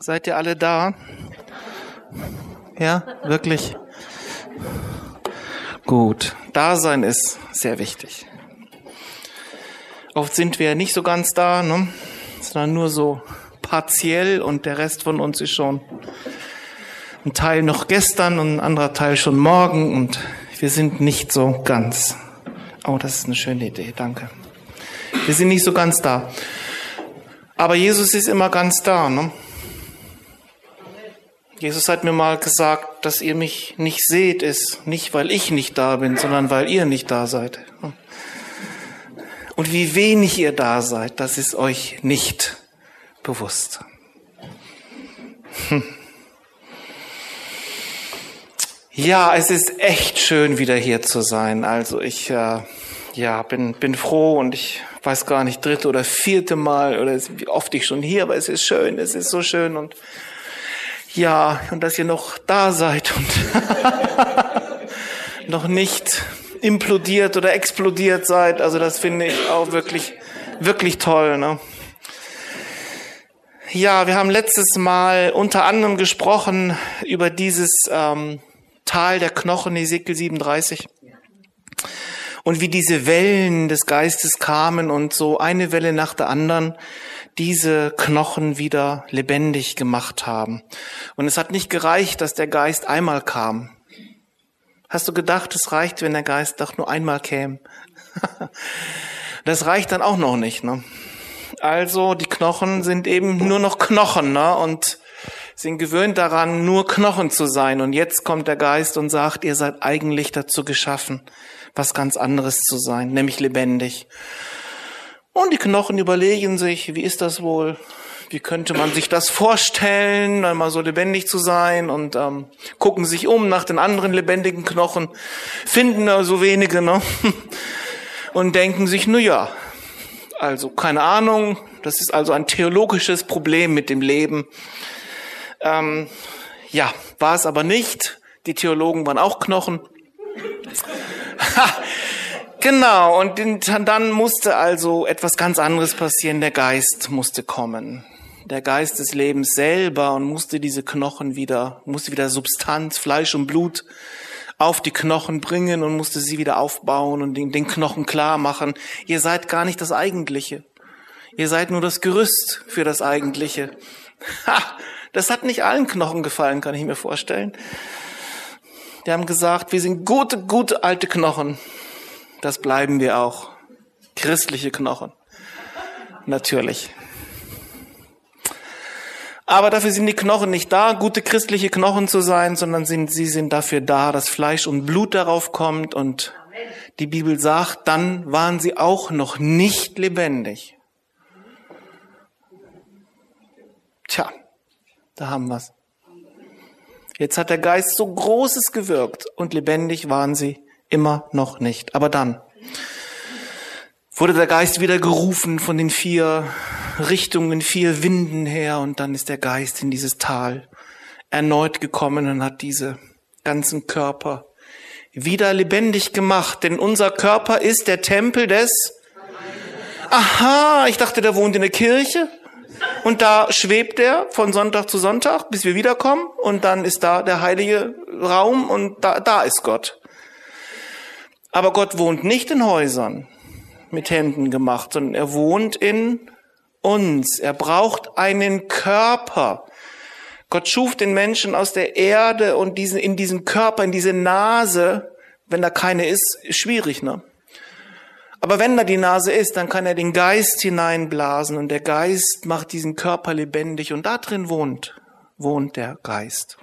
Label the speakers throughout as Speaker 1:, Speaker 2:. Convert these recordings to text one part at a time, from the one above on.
Speaker 1: Seid ihr alle da? Ja, wirklich? Gut. Dasein ist sehr wichtig. Oft sind wir ja nicht so ganz da, ne? Sondern nur so partiell und der Rest von uns ist schon ein Teil noch gestern und ein anderer Teil schon morgen und wir sind nicht so ganz. Oh, das ist eine schöne Idee, danke. Wir sind nicht so ganz da. Aber Jesus ist immer ganz da, ne? Jesus hat mir mal gesagt, dass ihr mich nicht seht, ist nicht, weil ich nicht da bin, sondern weil ihr nicht da seid. Und wie wenig ihr da seid, das ist euch nicht bewusst. Ja, es ist echt schön, wieder hier zu sein. Also ich bin froh und ich weiß gar nicht, 3. oder 4. Mal oder wie oft ich schon hier, aber es ist schön, es ist so schön und ja, und dass ihr noch da seid und noch nicht implodiert oder explodiert seid. Also das finde ich auch wirklich, wirklich toll, ne? Ja, wir haben letztes Mal unter anderem gesprochen über dieses Tal der Knochen, Hesekiel 37. Und wie diese Wellen des Geistes kamen und so eine Welle nach der anderen diese Knochen wieder lebendig gemacht haben. Und es hat nicht gereicht, dass der Geist einmal kam. Hast du gedacht, es reicht, wenn der Geist doch nur einmal käme? Das reicht dann auch noch nicht, ne? Also die Knochen sind eben nur noch Knochen, ne? Und sind gewöhnt daran, nur Knochen zu sein. Und jetzt kommt der Geist und sagt, ihr seid eigentlich dazu geschaffen, was ganz anderes zu sein, nämlich lebendig. Und die Knochen überlegen sich, wie ist das wohl? Wie könnte man sich das vorstellen, einmal so lebendig zu sein? Und gucken sich um nach den anderen lebendigen Knochen, finden da so wenige, ne? Und denken sich, na ja, also keine Ahnung, das ist also ein theologisches Problem mit dem Leben. Ja, war es aber nicht. Die Theologen waren auch Knochen. Genau, und dann musste also etwas ganz anderes passieren. Der Geist musste kommen. Der Geist des Lebens selber und musste diese Knochen musste wieder Substanz, Fleisch und Blut auf die Knochen bringen und musste sie wieder aufbauen und den Knochen klar machen. Ihr seid gar nicht das Eigentliche. Ihr seid nur das Gerüst für das Eigentliche. Das hat nicht allen Knochen gefallen, kann ich mir vorstellen. Die haben gesagt, wir sind gute alte Knochen. Das bleiben wir auch. Christliche Knochen. Natürlich. Aber dafür sind die Knochen nicht da, gute christliche Knochen zu sein, sondern sie sind dafür da, dass Fleisch und Blut darauf kommt. Und die Bibel sagt, dann waren sie auch noch nicht lebendig. Tja, da haben wir's. Jetzt hat der Geist so Großes gewirkt und lebendig waren sie immer noch nicht. Aber dann wurde der Geist wieder gerufen von den 4 Richtungen, 4 Winden her und dann ist der Geist in dieses Tal erneut gekommen und hat diese ganzen Körper wieder lebendig gemacht. Denn unser Körper ist der Tempel des... Aha, ich dachte, der wohnt in der Kirche. Und da schwebt er von Sonntag zu Sonntag, bis wir wiederkommen. Und dann ist da der heilige Raum und da ist Gott. Aber Gott wohnt nicht in Häusern mit Händen gemacht, sondern er wohnt in uns. Er braucht einen Körper. Gott schuf den Menschen aus der Erde und in diesen Körper, in diese Nase, wenn da keine ist schwierig, ne? Aber wenn da die Nase ist, dann kann er den Geist hineinblasen und der Geist macht diesen Körper lebendig und da drin wohnt der Geist.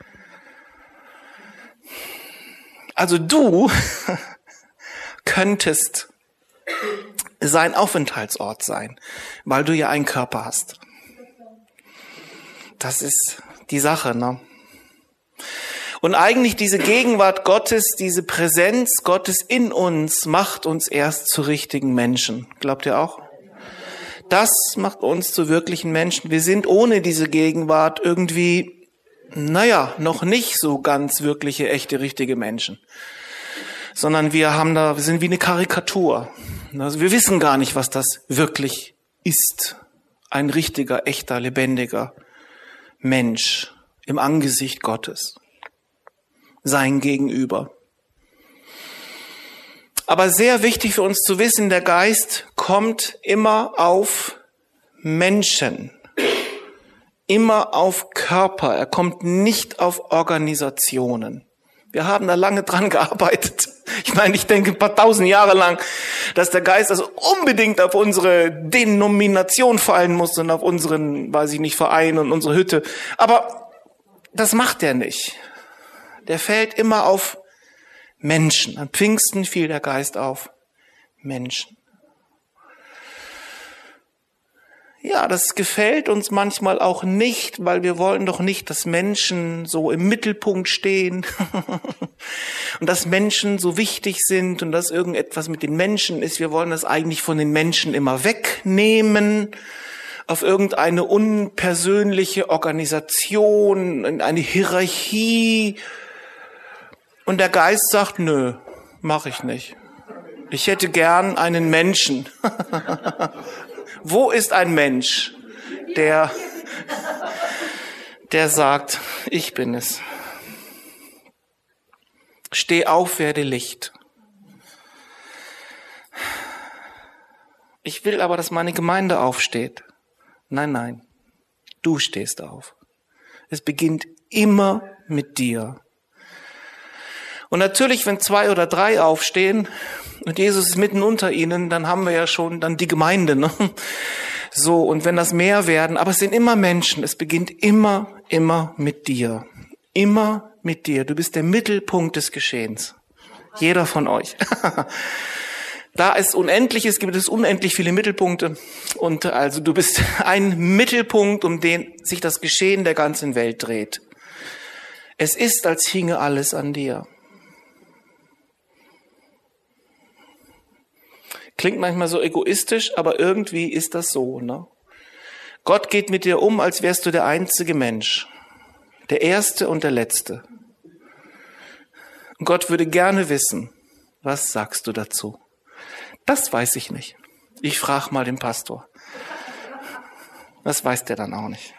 Speaker 1: Also du könntest sein Aufenthaltsort sein, weil du ja einen Körper hast. Das ist die Sache, ne? Und eigentlich diese Gegenwart Gottes, diese Präsenz Gottes in uns macht uns erst zu richtigen Menschen. Glaubt ihr auch? Das macht uns zu wirklichen Menschen. Wir sind ohne diese Gegenwart irgendwie, noch nicht so ganz wirkliche, echte, richtige Menschen. Sondern wir sind wie eine Karikatur. Also wir wissen gar nicht, was das wirklich ist. Ein richtiger, echter, lebendiger Mensch im Angesicht Gottes. Sein Gegenüber. Aber sehr wichtig für uns zu wissen, der Geist kommt immer auf Menschen. Immer auf Körper. Er kommt nicht auf Organisationen. Wir haben da lange dran gearbeitet. Ich meine, ich denke ein paar tausend Jahre lang, dass der Geist also unbedingt auf unsere Denomination fallen muss und auf unseren, weiß ich nicht, Verein und unsere Hütte. Aber das macht er nicht. Der fällt immer auf Menschen. An Pfingsten fiel der Geist auf Menschen. Ja, das gefällt uns manchmal auch nicht, weil wir wollen doch nicht, dass Menschen so im Mittelpunkt stehen und dass Menschen so wichtig sind und dass irgendetwas mit den Menschen ist. Wir wollen das eigentlich von den Menschen immer wegnehmen, auf irgendeine unpersönliche Organisation, in eine Hierarchie. Und der Geist sagt, nö, mache ich nicht. Ich hätte gern einen Menschen. Wo ist ein Mensch, der sagt, ich bin es. Steh auf, werde Licht. Ich will aber, dass meine Gemeinde aufsteht. Nein, nein, du stehst auf. Es beginnt immer mit dir. Und natürlich, wenn 2 oder 3 aufstehen und Jesus ist mitten unter ihnen, dann haben wir ja schon dann die Gemeinde, ne? So, und wenn das mehr werden, aber es sind immer Menschen, es beginnt immer mit dir. Immer mit dir. Du bist der Mittelpunkt des Geschehens. Jeder von euch. Da es unendlich ist, gibt es unendlich viele Mittelpunkte. Und also du bist ein Mittelpunkt, um den sich das Geschehen der ganzen Welt dreht. Es ist, als hinge alles an dir. Klingt manchmal so egoistisch, aber irgendwie ist das so, ne? Gott geht mit dir um, als wärst du der einzige Mensch. Der Erste und der Letzte. Und Gott würde gerne wissen, was sagst du dazu? Das weiß ich nicht. Ich frage mal den Pastor. Das weiß der dann auch nicht.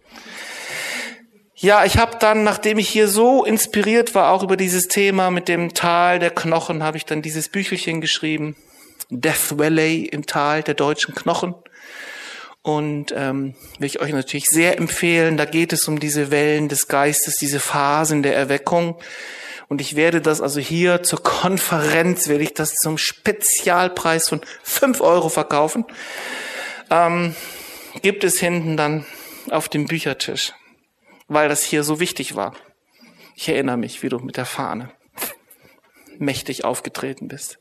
Speaker 1: Ja, ich habe dann, nachdem ich hier so inspiriert war, auch über dieses Thema mit dem Tal der Knochen, habe ich dann dieses Büchelchen geschrieben. Death Valley im Tal der deutschen Knochen. Und will ich euch natürlich sehr empfehlen. Da geht es um diese Wellen des Geistes, diese Phasen der Erweckung. Und ich werde das also hier zur Konferenz, werde ich das zum Spezialpreis von 5 € verkaufen. Gibt es hinten dann auf dem Büchertisch, weil das hier so wichtig war. Ich erinnere mich, wie du mit der Fahne mächtig aufgetreten bist.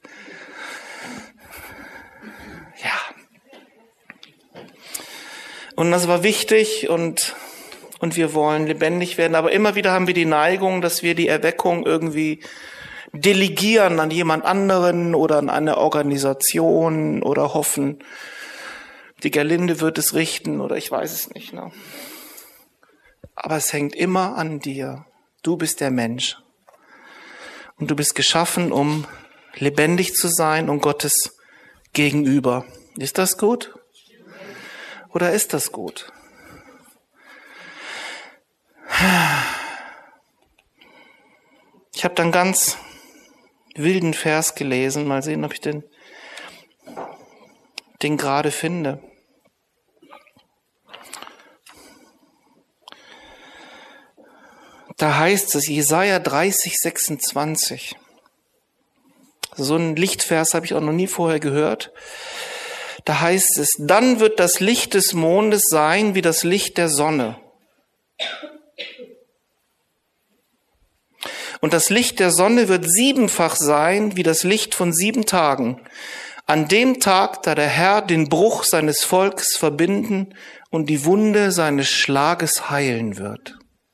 Speaker 1: Ja. Und das war wichtig und wir wollen lebendig werden. Aber immer wieder haben wir die Neigung, dass wir die Erweckung irgendwie delegieren an jemand anderen oder an eine Organisation oder hoffen, die Gerlinde wird es richten oder ich weiß es nicht. Ne? Aber es hängt immer an dir. Du bist der Mensch. Und du bist geschaffen, um lebendig zu sein und Gottes gegenüber. Ist das gut? Oder ist das gut? Ich habe dann ganz wilden Vers gelesen. Mal sehen, ob ich den gerade finde. Da heißt es, Jesaja 30, 26. So einen Lichtvers habe ich auch noch nie vorher gehört. Da heißt es, dann wird das Licht des Mondes sein wie das Licht der Sonne. Und das Licht der Sonne wird 7-fach sein wie das Licht von 7 Tagen. An dem Tag, da der Herr den Bruch seines Volks verbinden und die Wunde seines Schlages heilen wird.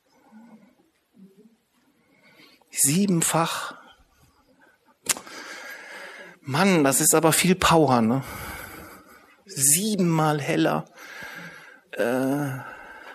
Speaker 1: 7-fach. Mann, das ist aber viel Power, ne? 7-mal heller. Ne?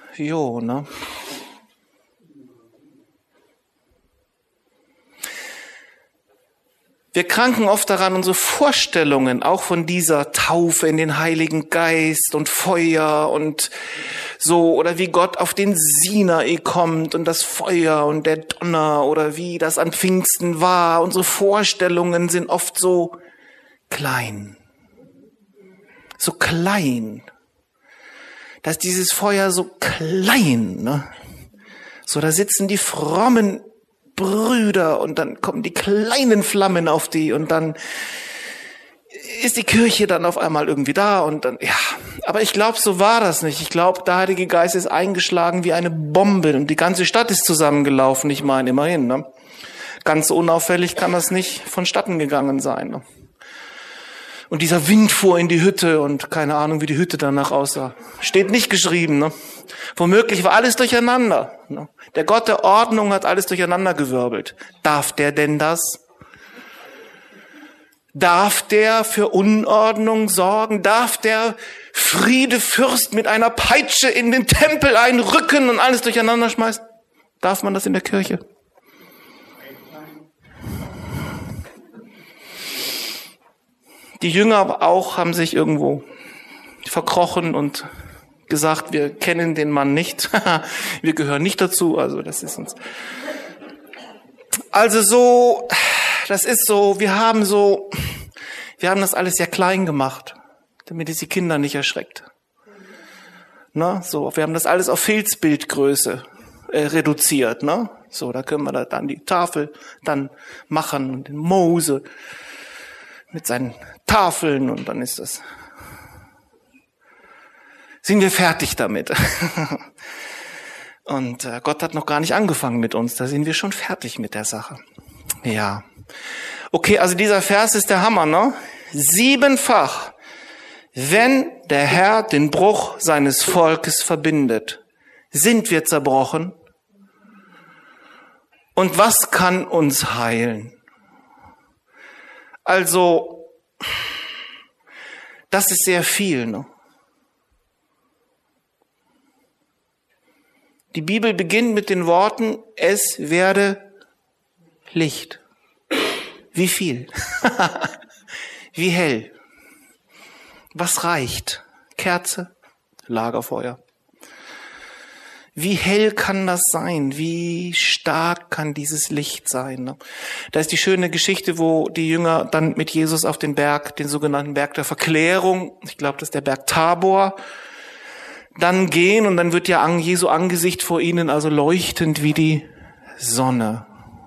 Speaker 1: Wir kranken oft daran, unsere Vorstellungen auch von dieser Taufe in den Heiligen Geist und Feuer und So, oder wie Gott auf den Sinai kommt und das Feuer und der Donner oder wie das an Pfingsten war. Unsere Vorstellungen sind oft so klein. So klein. Da ist dieses Feuer so klein, ne? So, da sitzen die frommen Brüder und dann kommen die kleinen Flammen auf die und dann ist die Kirche dann auf einmal irgendwie da und dann, ja. Aber ich glaube, so war das nicht. Ich glaube, der Heilige Geist ist eingeschlagen wie eine Bombe und die ganze Stadt ist zusammengelaufen. Ich meine, immerhin, ne? Ganz unauffällig kann das nicht vonstatten gegangen sein, ne? Und dieser Wind fuhr in die Hütte und keine Ahnung, wie die Hütte danach aussah. Steht nicht geschrieben, ne? Womöglich war alles durcheinander, ne? Der Gott der Ordnung hat alles durcheinandergewirbelt. Darf der denn das? Darf der für Unordnung sorgen? Darf der Friedefürst mit einer Peitsche in den Tempel einrücken und alles durcheinander schmeißen? Darf man das in der Kirche? Die Jünger aber auch haben sich irgendwo verkrochen und gesagt, wir kennen den Mann nicht. Wir gehören nicht dazu. Also das ist uns. Also so, das ist so, wir haben das alles sehr klein gemacht, damit es die Kinder nicht erschreckt. Ne? So, wir haben das alles auf Filzbildgröße reduziert. Ne? So, da können wir da dann die Tafel dann machen und den Mose mit seinen Tafeln und dann sind wir fertig damit. Und Gott hat noch gar nicht angefangen mit uns, da sind wir schon fertig mit der Sache. Ja. Okay, also dieser Vers ist der Hammer, ne? 7-fach, wenn der Herr den Bruch seines Volkes verbindet, sind wir zerbrochen. Und was kann uns heilen? Also, das ist sehr viel, ne? Die Bibel beginnt mit den Worten, es werde Licht. Wie viel? Wie hell? Was reicht? Kerze? Lagerfeuer? Wie hell kann das sein? Wie stark kann dieses Licht sein? Ne? Da ist die schöne Geschichte, wo die Jünger dann mit Jesus auf den Berg, den sogenannten Berg der Verklärung, ich glaube, das ist der Berg Tabor, dann gehen und dann wird ja Jesu Angesicht vor ihnen also leuchtend wie die Sonne.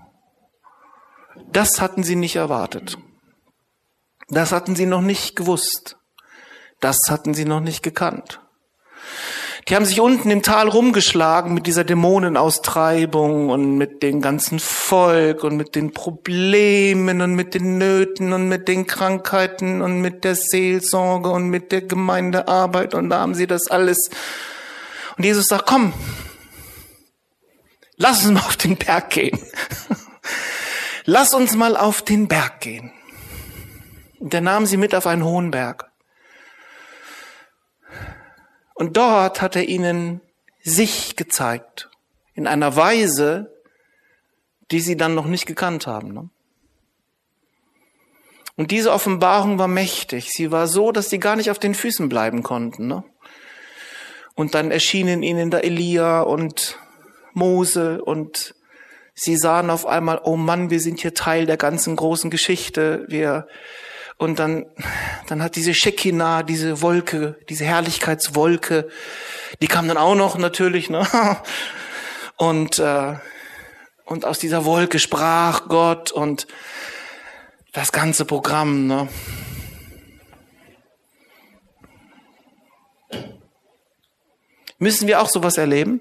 Speaker 1: Das hatten sie nicht erwartet. Das hatten sie noch nicht gewusst. Das hatten sie noch nicht gekannt. Die haben sich unten im Tal rumgeschlagen mit dieser Dämonenaustreibung und mit dem ganzen Volk und mit den Problemen und mit den Nöten und mit den Krankheiten und mit der Seelsorge und mit der Gemeindearbeit und da haben sie das alles. Und Jesus sagt, komm, lass uns mal auf den Berg gehen. Lass uns mal auf den Berg gehen. Und er nahm sie mit auf einen hohen Berg. Und dort hat er ihnen sich gezeigt. In einer Weise, die sie dann noch nicht gekannt haben. Ne? Und diese Offenbarung war mächtig. Sie war so, dass sie gar nicht auf den Füßen bleiben konnten. Ne? Und dann erschienen ihnen da Elia und Mose und sie sahen auf einmal, oh Mann, wir sind hier Teil der ganzen großen Geschichte. Und dann hat diese Shekinah, diese Wolke, diese Herrlichkeitswolke, die kam dann auch noch natürlich, ne? Und aus dieser Wolke sprach Gott und das ganze Programm, ne? Müssen wir auch sowas erleben?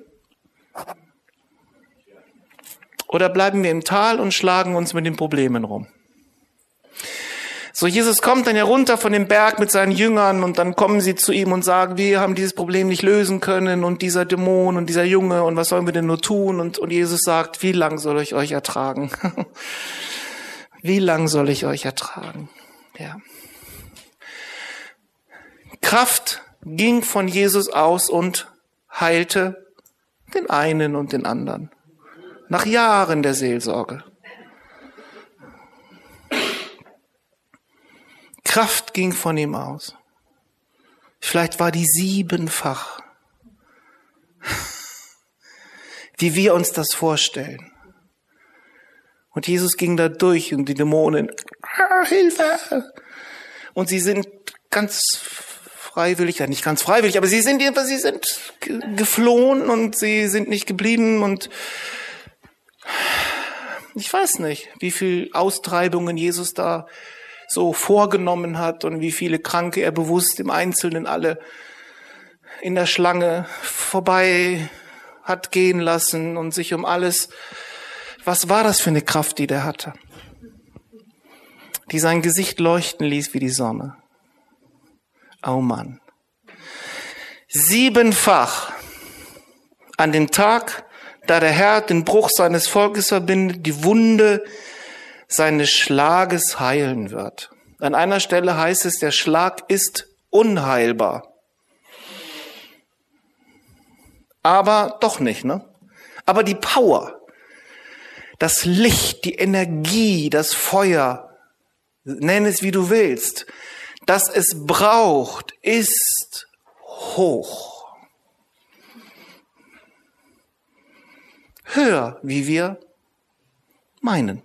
Speaker 1: Oder bleiben wir im Tal und schlagen uns mit den Problemen rum? So, Jesus kommt dann ja runter von dem Berg mit seinen Jüngern und dann kommen sie zu ihm und sagen, wir haben dieses Problem nicht lösen können und dieser Dämon und dieser Junge und was sollen wir denn nur tun? Und Jesus sagt, wie lang soll ich euch ertragen? Wie lang soll ich euch ertragen? Ja. Kraft ging von Jesus aus und heilte den einen und den anderen. Nach Jahren der Seelsorge. Kraft ging von ihm aus. Vielleicht war die 7-fach. wie wir uns das vorstellen. Und Jesus ging da durch und die Dämonen, Hilfe! Und sie sind ganz freiwillig, ja nicht ganz freiwillig, aber sie sind geflohen und sie sind nicht geblieben und ich weiß nicht, wie viel Austreibungen Jesus da so vorgenommen hat und wie viele Kranke er bewusst im Einzelnen alle in der Schlange vorbei hat gehen lassen und sich um alles. Was war das für eine Kraft, die der hatte? Die sein Gesicht leuchten ließ wie die Sonne. Oh Mann. 7-fach an dem Tag, da der Herr den Bruch seines Volkes verbindet, die Wunde seines Schlages heilen wird. An einer Stelle heißt es, der Schlag ist unheilbar. Aber doch nicht, ne? Aber die Power, das Licht, die Energie, das Feuer, nenn es wie du willst, das es braucht, ist hoch. Höher, wie wir meinen.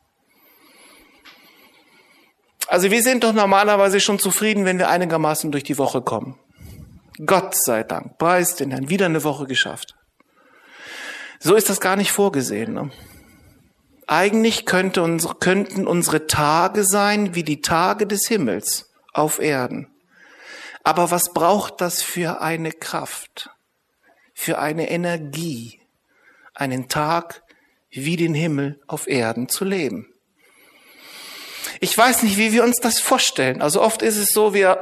Speaker 1: Also wir sind doch normalerweise schon zufrieden, wenn wir einigermaßen durch die Woche kommen. Gott sei Dank, preis den Herrn, wieder eine Woche geschafft. So ist das gar nicht vorgesehen. Ne? Eigentlich könnten unsere Tage sein wie die Tage des Himmels auf Erden. Aber was braucht das für eine Kraft, für eine Energie, einen Tag wie den Himmel auf Erden zu leben? Ich weiß nicht, wie wir uns das vorstellen. Also oft ist es so, wir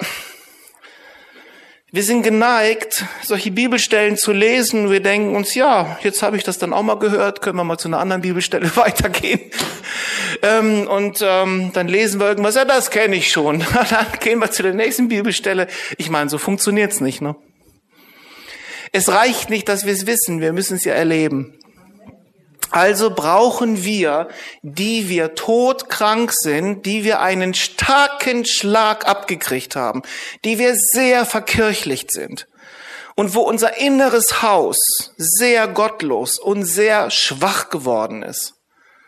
Speaker 1: sind geneigt, solche Bibelstellen zu lesen. Wir denken uns, ja, jetzt habe ich das dann auch mal gehört, können wir mal zu einer anderen Bibelstelle weitergehen. Dann lesen wir irgendwas, ja, das kenne ich schon. Dann gehen wir zu der nächsten Bibelstelle. Ich meine, so funktioniert's nicht, ne? Es reicht nicht, dass wir es wissen, wir müssen es ja erleben. Also brauchen wir, die wir todkrank sind, die wir einen starken Schlag abgekriegt haben, die wir sehr verkirchlicht sind und wo unser inneres Haus sehr gottlos und sehr schwach geworden ist.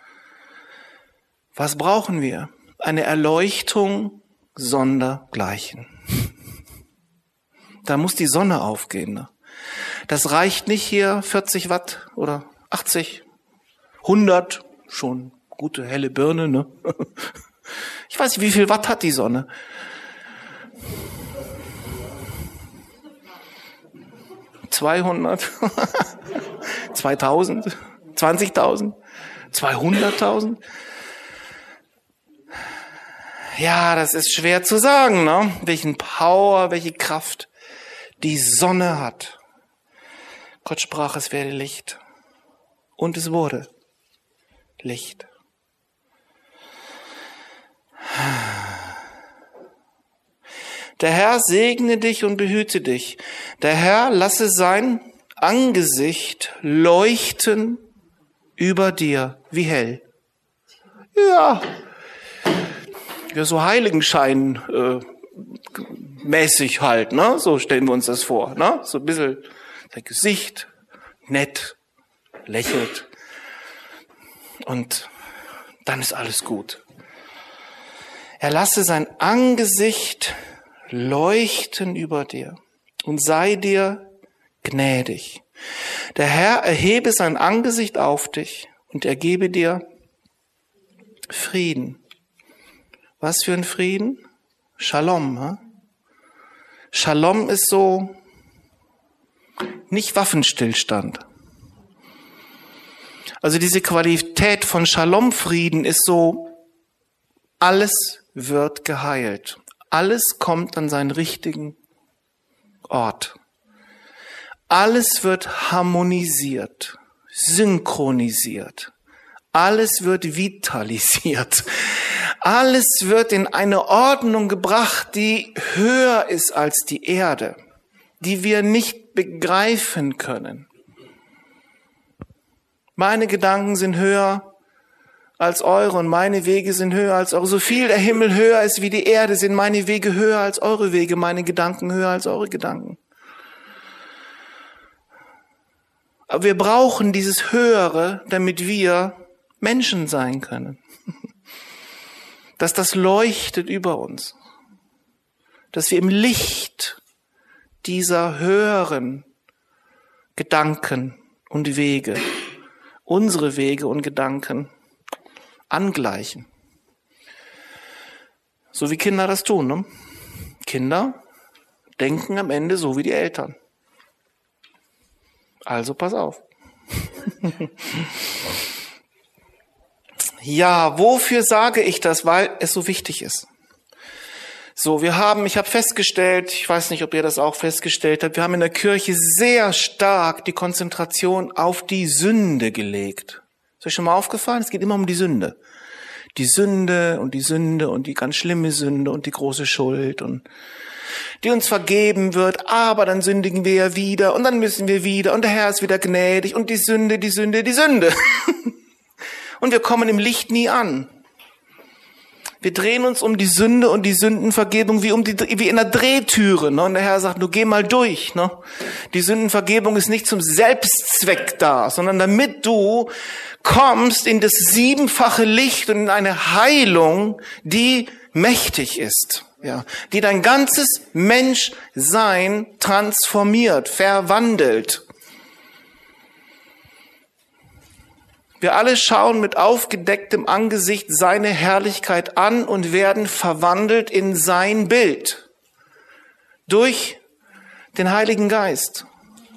Speaker 1: Was brauchen wir? Eine Erleuchtung sondergleichen. Da muss die Sonne aufgehen. Ne? Das reicht nicht hier 40 Watt oder 80 100, schon gute helle Birne, ne? Ich weiß nicht, wie viel Watt hat die Sonne? 200? 2000? 20.000? 200.000? Ja, das ist schwer zu sagen, ne? Welchen Power, welche Kraft die Sonne hat. Gott sprach, es werde Licht. Und es wurde Licht. Der Herr segne dich und behüte dich. Der Herr lasse sein Angesicht leuchten über dir wie hell. Ja, so Heiligenschein mäßig halt, ne? So stellen wir uns das vor, ne? So ein bisschen sein Gesicht nett, lächelt. Und dann ist alles gut. Er lasse sein Angesicht leuchten über dir und sei dir gnädig. Der Herr erhebe sein Angesicht auf dich und er gebe dir Frieden. Was für ein Frieden? Shalom. Hm? Shalom ist so nicht Waffenstillstand. Also diese Qualität von Shalom-Frieden ist so, alles wird geheilt. Alles kommt an seinen richtigen Ort. Alles wird harmonisiert, synchronisiert. Alles wird vitalisiert. Alles wird in eine Ordnung gebracht, die höher ist als die Erde, die wir nicht begreifen können. Meine Gedanken sind höher als eure und meine Wege sind höher als eure. So viel der Himmel höher ist wie die Erde, sind meine Wege höher als eure Wege, meine Gedanken höher als eure Gedanken. Aber wir brauchen dieses Höhere, damit wir Menschen sein können. Dass das leuchtet über uns. Dass wir im Licht dieser höheren Gedanken und Wege, unsere Wege und Gedanken angleichen. So wie Kinder das tun, ne? Kinder denken am Ende so wie die Eltern. Also pass auf. Ja, wofür sage ich das? Weil es so wichtig ist. So, ich habe festgestellt, ich weiß nicht, ob ihr das auch festgestellt habt, wir haben in der Kirche sehr stark die Konzentration auf die Sünde gelegt. Ist euch schon mal aufgefallen? Es geht immer um die Sünde. Die Sünde und die ganz schlimme Sünde und die große Schuld und die uns vergeben wird, aber dann sündigen wir ja wieder und dann müssen wir wieder und der Herr ist wieder gnädig und die Sünde. Und wir kommen im Licht nie an. Wir drehen uns um die Sünde und die Sündenvergebung wie in einer Drehtüre. Ne? Und der Herr sagt, du geh mal durch. Ne? Die Sündenvergebung ist nicht zum Selbstzweck da, sondern damit du kommst in das siebenfache Licht und in eine Heilung, die mächtig ist. Ja, die dein ganzes Menschsein transformiert, verwandelt. Wir alle schauen mit aufgedecktem Angesicht seine Herrlichkeit an und werden verwandelt in sein Bild. Durch den Heiligen Geist.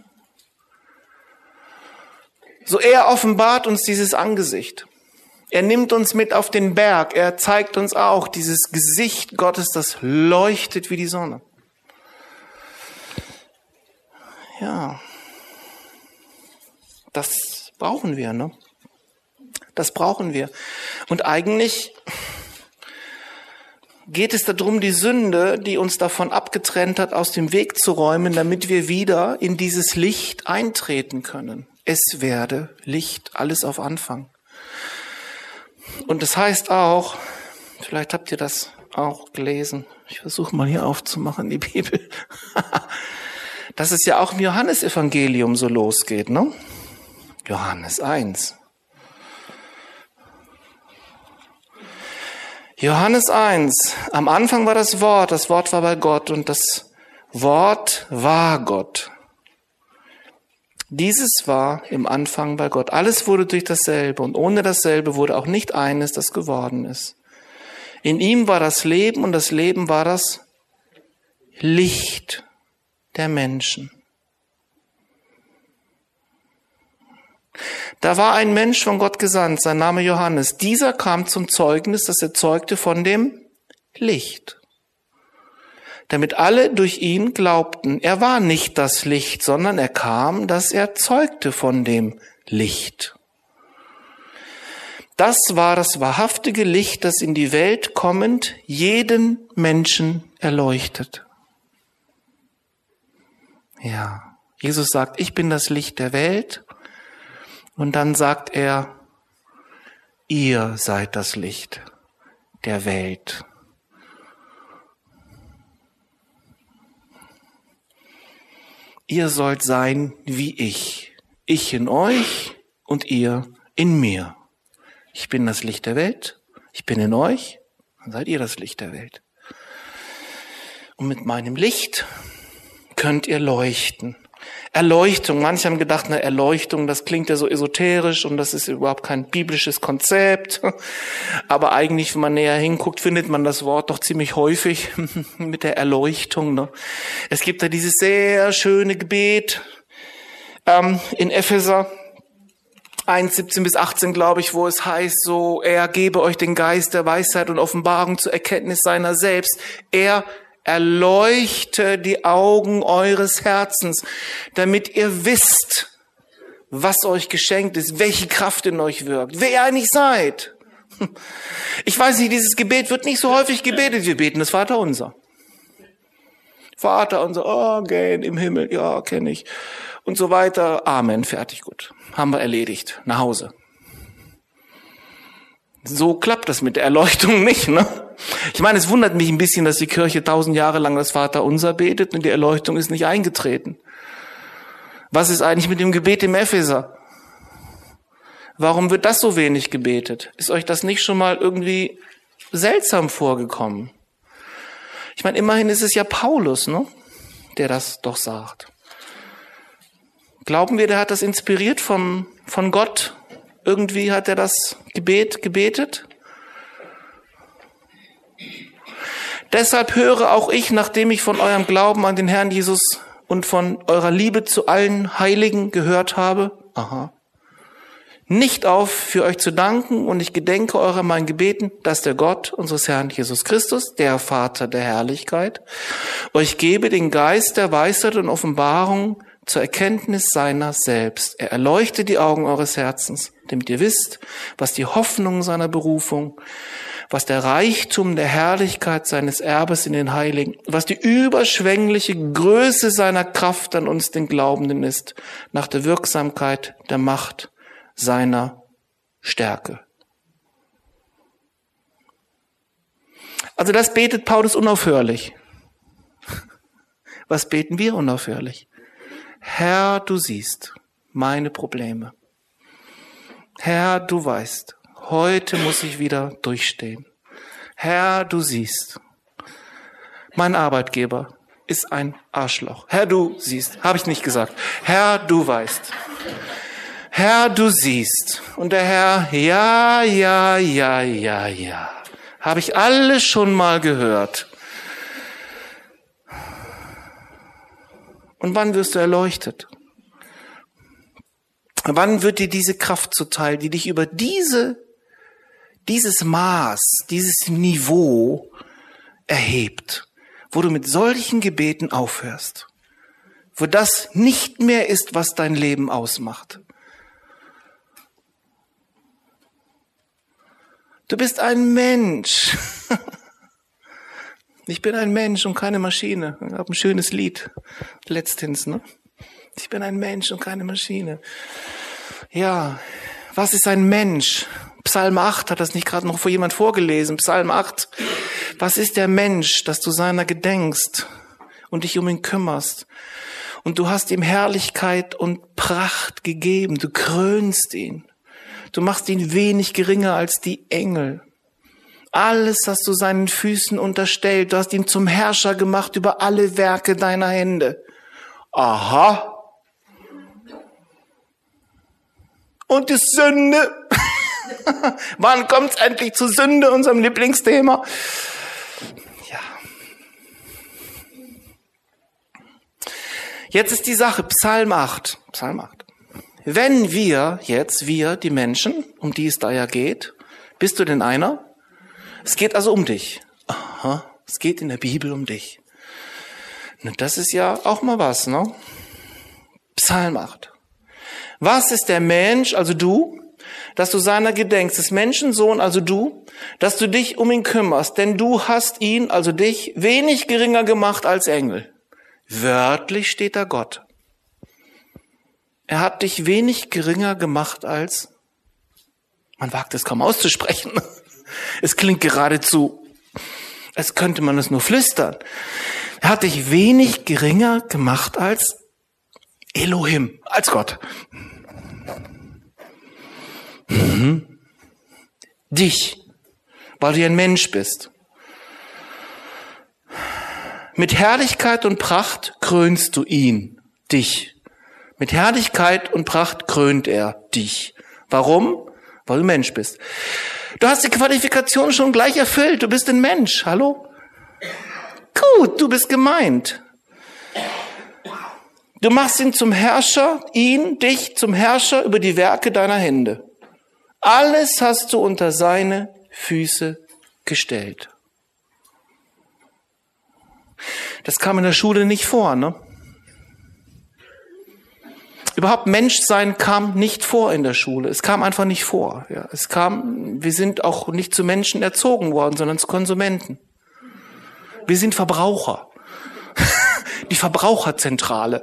Speaker 1: So er offenbart uns dieses Angesicht. Er nimmt uns mit auf den Berg. Er zeigt uns auch dieses Gesicht Gottes, das leuchtet wie die Sonne. Ja, das brauchen wir, ne? Das brauchen wir. Und eigentlich geht es darum, die Sünde, die uns davon abgetrennt hat, aus dem Weg zu räumen, damit wir wieder in dieses Licht eintreten können. Es werde Licht, alles auf Anfang. Und das heißt auch, vielleicht habt ihr das auch gelesen, ich versuche mal hier aufzumachen, die Bibel, dass es ja auch im Johannesevangelium so losgeht, ne? Johannes 1. Johannes 1. Am Anfang war das Wort war bei Gott und das Wort war Gott. Dieses war im Anfang bei Gott. Alles wurde durch dasselbe und ohne dasselbe wurde auch nicht eines, das geworden ist. In ihm war das Leben und das Leben war das Licht der Menschen. Da war ein Mensch von Gott gesandt, sein Name Johannes. Dieser kam zum Zeugnis, das er zeugte von dem Licht, damit alle durch ihn glaubten. Er war nicht das Licht, sondern er kam, dass er zeugte von dem Licht. Das war das wahrhaftige Licht, das in die Welt kommend jeden Menschen erleuchtet. Ja, Jesus sagt, ich bin das Licht der Welt. Und dann sagt er, ihr seid das Licht der Welt. Ihr sollt sein wie ich. Ich in euch und ihr in mir. Ich bin das Licht der Welt. Ich bin in euch. Dann seid ihr das Licht der Welt. Und mit meinem Licht könnt ihr leuchten. Erleuchtung. Manche haben gedacht, na, Erleuchtung, das klingt ja so esoterisch und das ist überhaupt kein biblisches Konzept. Aber eigentlich, wenn man näher hinguckt, findet man das Wort doch ziemlich häufig mit der Erleuchtung. Ne? Es gibt da dieses sehr schöne Gebet in Epheser 1, 17 bis 18, glaube ich, wo es heißt so, er gebe euch den Geist der Weisheit und Offenbarung zur Erkenntnis seiner selbst. Er erleuchte die Augen eures Herzens, damit ihr wisst, was euch geschenkt ist, welche Kraft in euch wirkt, wer ihr eigentlich seid. Ich weiß nicht, dieses Gebet wird nicht so häufig gebetet. Wir beten das Vaterunser. Vater unser, oh, gehen im Himmel, ja, kenne ich. Und so weiter. Amen, fertig, gut. Haben wir erledigt. Nach Hause. So klappt das mit der Erleuchtung nicht, ne? Ich meine, es wundert mich ein bisschen, dass die Kirche 1000 Jahre lang das Vaterunser betet und die Erleuchtung ist nicht eingetreten. Was ist eigentlich mit dem Gebet im Epheser? Warum wird das so wenig gebetet? Ist euch das nicht schon mal irgendwie seltsam vorgekommen? Ich meine, immerhin ist es ja Paulus, ne, der das doch sagt. Glauben wir, der hat das inspiriert von Gott? Irgendwie hat er das Gebet gebetet? Deshalb höre auch ich, nachdem ich von eurem Glauben an den Herrn Jesus und von eurer Liebe zu allen Heiligen gehört habe, nicht auf, für euch zu danken, und ich gedenke eurer meinen Gebeten, dass der Gott unseres Herrn Jesus Christus, der Vater der Herrlichkeit, euch gebe den Geist der Weisheit und Offenbarung zur Erkenntnis seiner selbst. Er erleuchte die Augen eures Herzens, damit ihr wisst, was die Hoffnung seiner Berufung, was der Reichtum der Herrlichkeit seines Erbes in den Heiligen, was die überschwängliche Größe seiner Kraft an uns, den Glaubenden, ist, nach der Wirksamkeit der Macht seiner Stärke. Also das betet Paulus unaufhörlich. Was beten wir unaufhörlich? Herr, du siehst meine Probleme. Herr, du weißt, heute muss ich wieder durchstehen. Herr, du siehst, mein Arbeitgeber ist ein Arschloch. Herr, du siehst, habe ich nicht gesagt. Herr, du weißt. Herr, du siehst. Und der Herr, ja. Habe ich alles schon mal gehört. Und wann wirst du erleuchtet? Wann wird dir diese Kraft zuteil, die dich über dieses Maß, dieses Niveau erhebt, wo du mit solchen Gebeten aufhörst, wo das nicht mehr ist, was dein Leben ausmacht? Du bist ein Mensch. Ich bin ein Mensch und keine Maschine. Ich habe ein schönes Lied letztens, ne? Ich bin ein Mensch und keine Maschine. Ja, was ist ein Mensch? Psalm 8, hat das nicht gerade noch vor jemand vorgelesen? Psalm 8. Was ist der Mensch, dass du seiner gedenkst und dich um ihn kümmerst? Und du hast ihm Herrlichkeit und Pracht gegeben. Du krönst ihn. Du machst ihn wenig geringer als die Engel. Alles hast du seinen Füßen unterstellt. Du hast ihn zum Herrscher gemacht über alle Werke deiner Hände. Aha. Und die Sünde. Wann kommt's endlich zur Sünde, unserem Lieblingsthema? Ja. Jetzt ist die Sache, Psalm 8. Wenn wir, die Menschen, um die es da ja geht, bist du denn einer? Es geht also um dich. Aha, es geht in der Bibel um dich. Na, das ist ja auch mal was, ne? Psalm 8. Was ist der Mensch, also du, dass du seiner gedenkst, des Menschensohn, also du, dass du dich um ihn kümmerst, denn du hast ihn, also dich, wenig geringer gemacht als Engel. Wörtlich steht da Gott. Er hat dich wenig geringer gemacht als, man wagt es kaum auszusprechen. Es klingt geradezu, als könnte man es nur flüstern. Er hat dich wenig geringer gemacht als Elohim, als Gott. Dich, weil du ein Mensch bist. Mit Herrlichkeit und Pracht krönst du ihn, dich. Mit Herrlichkeit und Pracht krönt er dich. Warum? Weil du Mensch bist. Du hast die Qualifikation schon gleich erfüllt. Du bist ein Mensch. Hallo? Gut, du bist gemeint. Du machst ihn zum Herrscher, dich zum Herrscher über die Werke deiner Hände. Alles hast du unter seine Füße gestellt. Das kam in der Schule nicht vor, ne? Überhaupt Menschsein kam nicht vor in der Schule. Es kam einfach nicht vor. Ja, wir sind auch nicht zu Menschen erzogen worden, sondern zu Konsumenten. Wir sind Verbraucher. Die Verbraucherzentrale.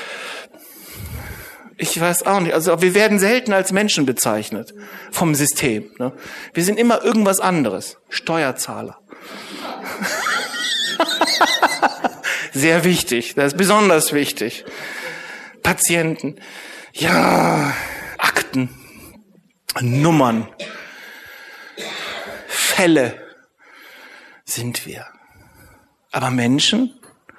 Speaker 1: Ich weiß auch nicht. Also wir werden selten als Menschen bezeichnet vom System. Ne? Wir sind immer irgendwas anderes. Steuerzahler. Sehr wichtig. Das ist besonders wichtig. Patienten, ja, Akten, Nummern, Fälle sind wir. Aber Menschen?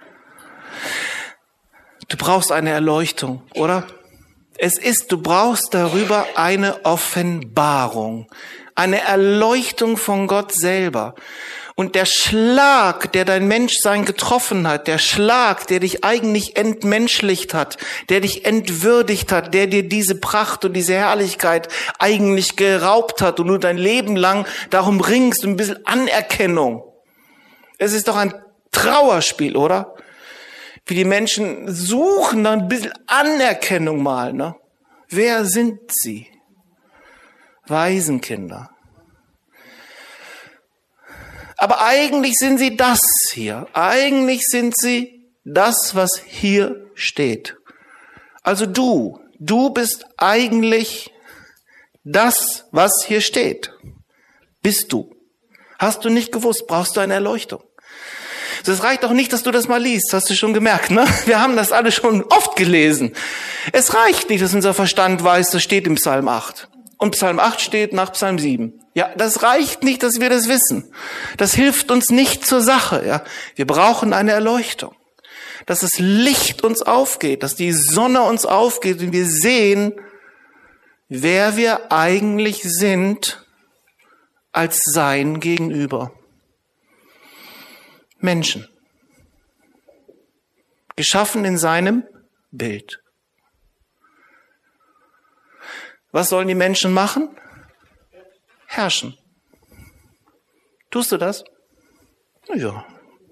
Speaker 1: Du brauchst eine Erleuchtung, oder? Du brauchst darüber eine Offenbarung, eine Erleuchtung von Gott selber. Und der Schlag, der dein Menschsein getroffen hat, der Schlag, der dich eigentlich entmenschlicht hat, der dich entwürdigt hat, der dir diese Pracht und diese Herrlichkeit eigentlich geraubt hat und du dein Leben lang darum ringst, ein bisschen Anerkennung. Es ist doch ein Trauerspiel, oder? Wie die Menschen suchen dann ein bisschen Anerkennung mal, ne? Wer sind sie? Waisenkinder. Aber eigentlich sind sie das hier. Eigentlich sind sie das, was hier steht. Also du bist eigentlich das, was hier steht. Bist du. Hast du nicht gewusst, brauchst du eine Erleuchtung. Es reicht doch nicht, dass du das mal liest, hast du schon gemerkt, ne? Wir haben das alle schon oft gelesen. Es reicht nicht, dass unser Verstand weiß, das steht im Psalm 8. Und Psalm 8 steht nach Psalm 7. Ja, das reicht nicht, dass wir das wissen. Das hilft uns nicht zur Sache, ja. Wir brauchen eine Erleuchtung. Dass das Licht uns aufgeht, dass die Sonne uns aufgeht und wir sehen, wer wir eigentlich sind als sein Gegenüber. Menschen. Geschaffen in seinem Bild. Was sollen die Menschen machen? Herrschen. Tust du das? Ja.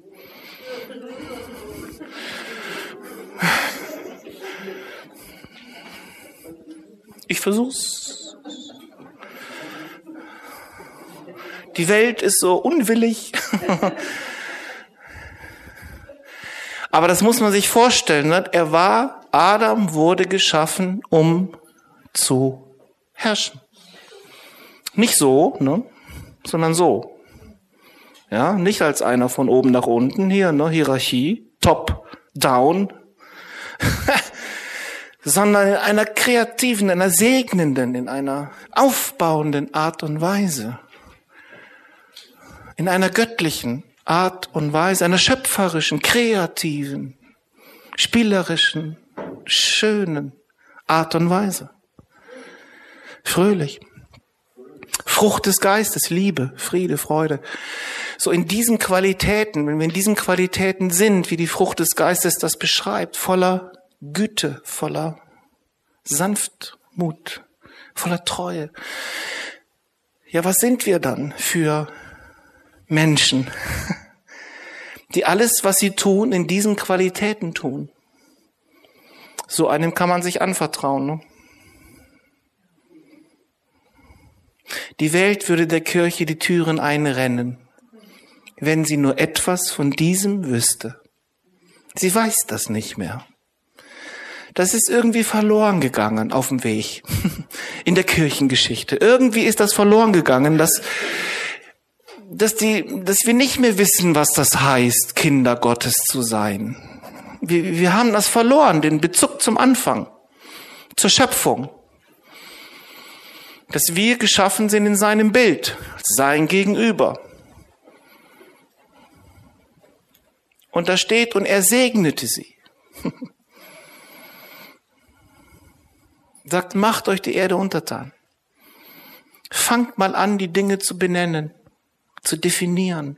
Speaker 1: Ich versuch's. Die Welt ist so unwillig. Aber das muss man sich vorstellen. Ne? Adam wurde geschaffen, um zu herrschen. Nicht so, ne? Sondern so. Ja, nicht als einer von oben nach unten hier, ne? Hierarchie, top, down, sondern in einer kreativen, in einer segnenden, in einer aufbauenden Art und Weise. In einer göttlichen Art und Weise, einer schöpferischen, kreativen, spielerischen, schönen Art und Weise. Fröhlich. Frucht des Geistes, Liebe, Friede, Freude. So in diesen Qualitäten, wenn wir in diesen Qualitäten sind, wie die Frucht des Geistes das beschreibt, voller Güte, voller Sanftmut, voller Treue. Ja, was sind wir dann für Menschen, die alles, was sie tun, in diesen Qualitäten tun? So einem kann man sich anvertrauen, ne? Die Welt würde der Kirche die Türen einrennen, wenn sie nur etwas von diesem wüsste. Sie weiß das nicht mehr. Das ist irgendwie verloren gegangen auf dem Weg in der Kirchengeschichte. Irgendwie ist das verloren gegangen, dass wir nicht mehr wissen, was das heißt, Kinder Gottes zu sein. Wir haben das verloren, den Bezug zum Anfang, zur Schöpfung. Dass wir geschaffen sind in seinem Bild, sein Gegenüber. Und da steht, und er segnete sie. Sagt, macht euch die Erde untertan. Fangt mal an, die Dinge zu benennen, zu definieren.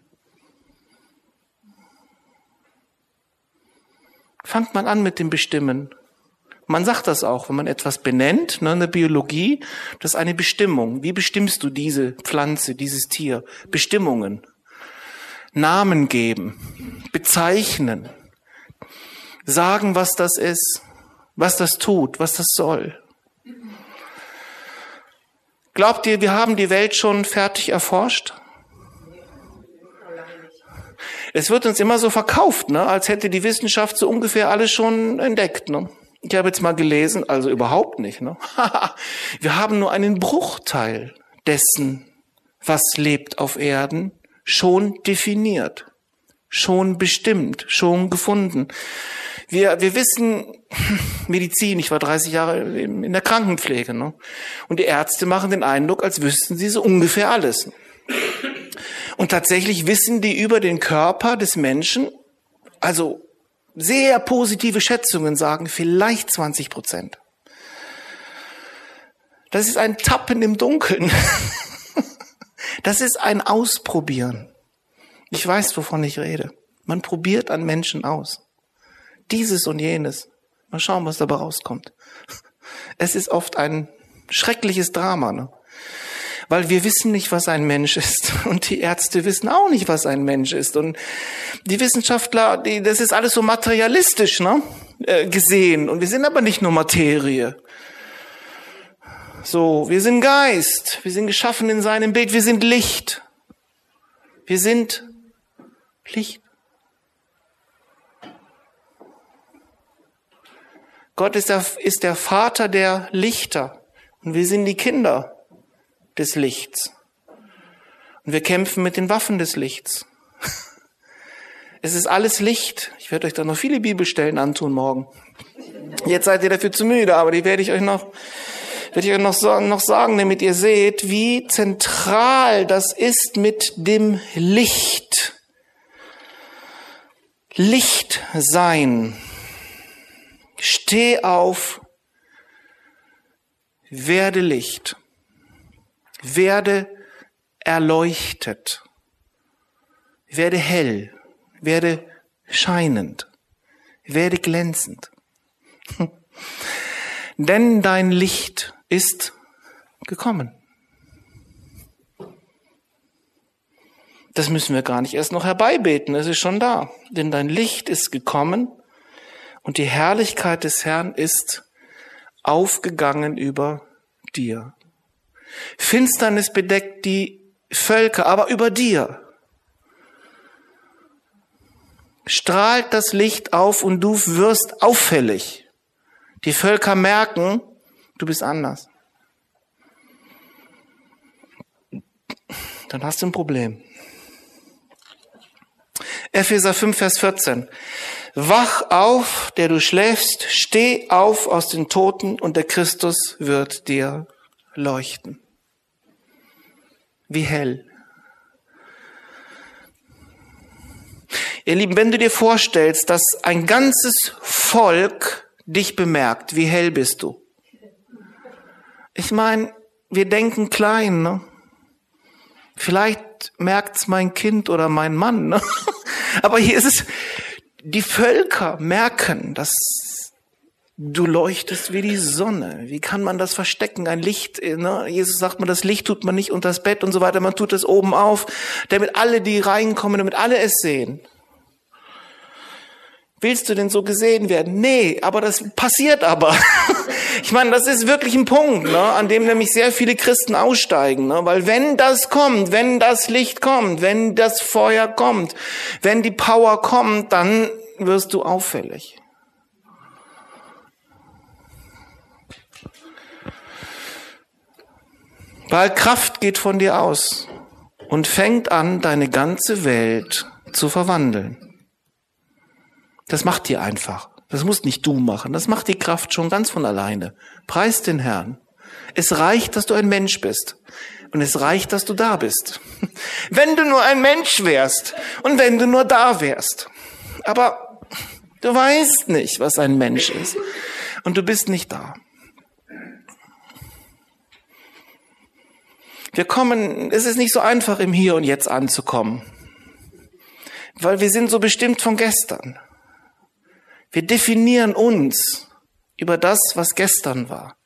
Speaker 1: Fangt mal an mit dem Bestimmen. Man sagt das auch, wenn man etwas benennt, ne, in der Biologie, das ist eine Bestimmung. Wie bestimmst du diese Pflanze, dieses Tier? Bestimmungen. Namen geben, bezeichnen, sagen, was das ist, was das tut, was das soll. Glaubt ihr, wir haben die Welt schon fertig erforscht? Es wird uns immer so verkauft, ne, als hätte die Wissenschaft so ungefähr alles schon entdeckt, ne? Ich habe jetzt mal gelesen, also überhaupt nicht, ne? Wir haben nur einen Bruchteil dessen, was lebt auf Erden, schon definiert, schon bestimmt, schon gefunden. Wir wissen, Medizin, ich war 30 Jahre in der Krankenpflege, ne? Und die Ärzte machen den Eindruck, als wüssten sie so ungefähr alles. Und tatsächlich wissen die über den Körper des Menschen, also sehr positive Schätzungen sagen, vielleicht 20%. Das ist ein Tappen im Dunkeln. Das ist ein Ausprobieren. Ich weiß, wovon ich rede. Man probiert an Menschen aus. Dieses und jenes. Mal schauen, was dabei rauskommt. Es ist oft ein schreckliches Drama, ne? Weil wir wissen nicht, was ein Mensch ist. Und die Ärzte wissen auch nicht, was ein Mensch ist. Und die Wissenschaftler, das ist alles so materialistisch, ne? Gesehen. Und wir sind aber nicht nur Materie. So, wir sind Geist. Wir sind geschaffen in seinem Bild. Wir sind Licht. Wir sind Licht. Gott ist der Vater der Lichter. Und wir sind die Kinder des Lichts. Und wir kämpfen mit den Waffen des Lichts. Es ist alles Licht. Ich werde euch da noch viele Bibelstellen antun morgen. Jetzt seid ihr dafür zu müde, aber die werde ich euch noch sagen, damit ihr seht, wie zentral das ist mit dem Licht. Licht sein. Steh auf, werde Licht, werde erleuchtet, werde hell, werde scheinend, werde glänzend. Denn dein Licht ist gekommen. Das müssen wir gar nicht erst noch herbeibeten, es ist schon da. Denn dein Licht ist gekommen. Und die Herrlichkeit des Herrn ist aufgegangen über dir. Finsternis bedeckt die Völker, aber über dir strahlt das Licht auf und du wirst auffällig. Die Völker merken, du bist anders. Dann hast du ein Problem. Epheser 5, Vers 14. Wach auf, der du schläfst, steh auf aus den Toten und der Christus wird dir leuchten. Wie hell. Ihr Lieben, wenn du dir vorstellst, dass ein ganzes Volk dich bemerkt, wie hell bist du? Ich meine, wir denken klein, ne? Vielleicht merkt's mein Kind oder mein Mann, ne? Aber hier ist es, die Völker merken, dass du leuchtest wie die Sonne. Wie kann man das verstecken? Ein Licht, ne? Jesus sagt man, das Licht tut man nicht unter das Bett und so weiter. Man tut es oben auf, damit alle, die reinkommen, damit alle es sehen. Willst du denn so gesehen werden? Nee, aber das passiert aber. Ich meine, das ist wirklich ein Punkt, ne, an dem nämlich sehr viele Christen aussteigen. Ne? Weil wenn das kommt, wenn das Licht kommt, wenn das Feuer kommt, wenn die Power kommt, dann wirst du auffällig. Weil Kraft geht von dir aus und fängt an, deine ganze Welt zu verwandeln. Das macht dir einfach. Das musst nicht du machen. Das macht die Kraft schon ganz von alleine. Preis den Herrn. Es reicht, dass du ein Mensch bist. Und es reicht, dass du da bist. Wenn du nur ein Mensch wärst und wenn du nur da wärst. Aber du weißt nicht, was ein Mensch ist. Und du bist nicht da. Es ist nicht so einfach, im Hier und Jetzt anzukommen. Weil wir sind so bestimmt von gestern. Wir definieren uns über das, was gestern war.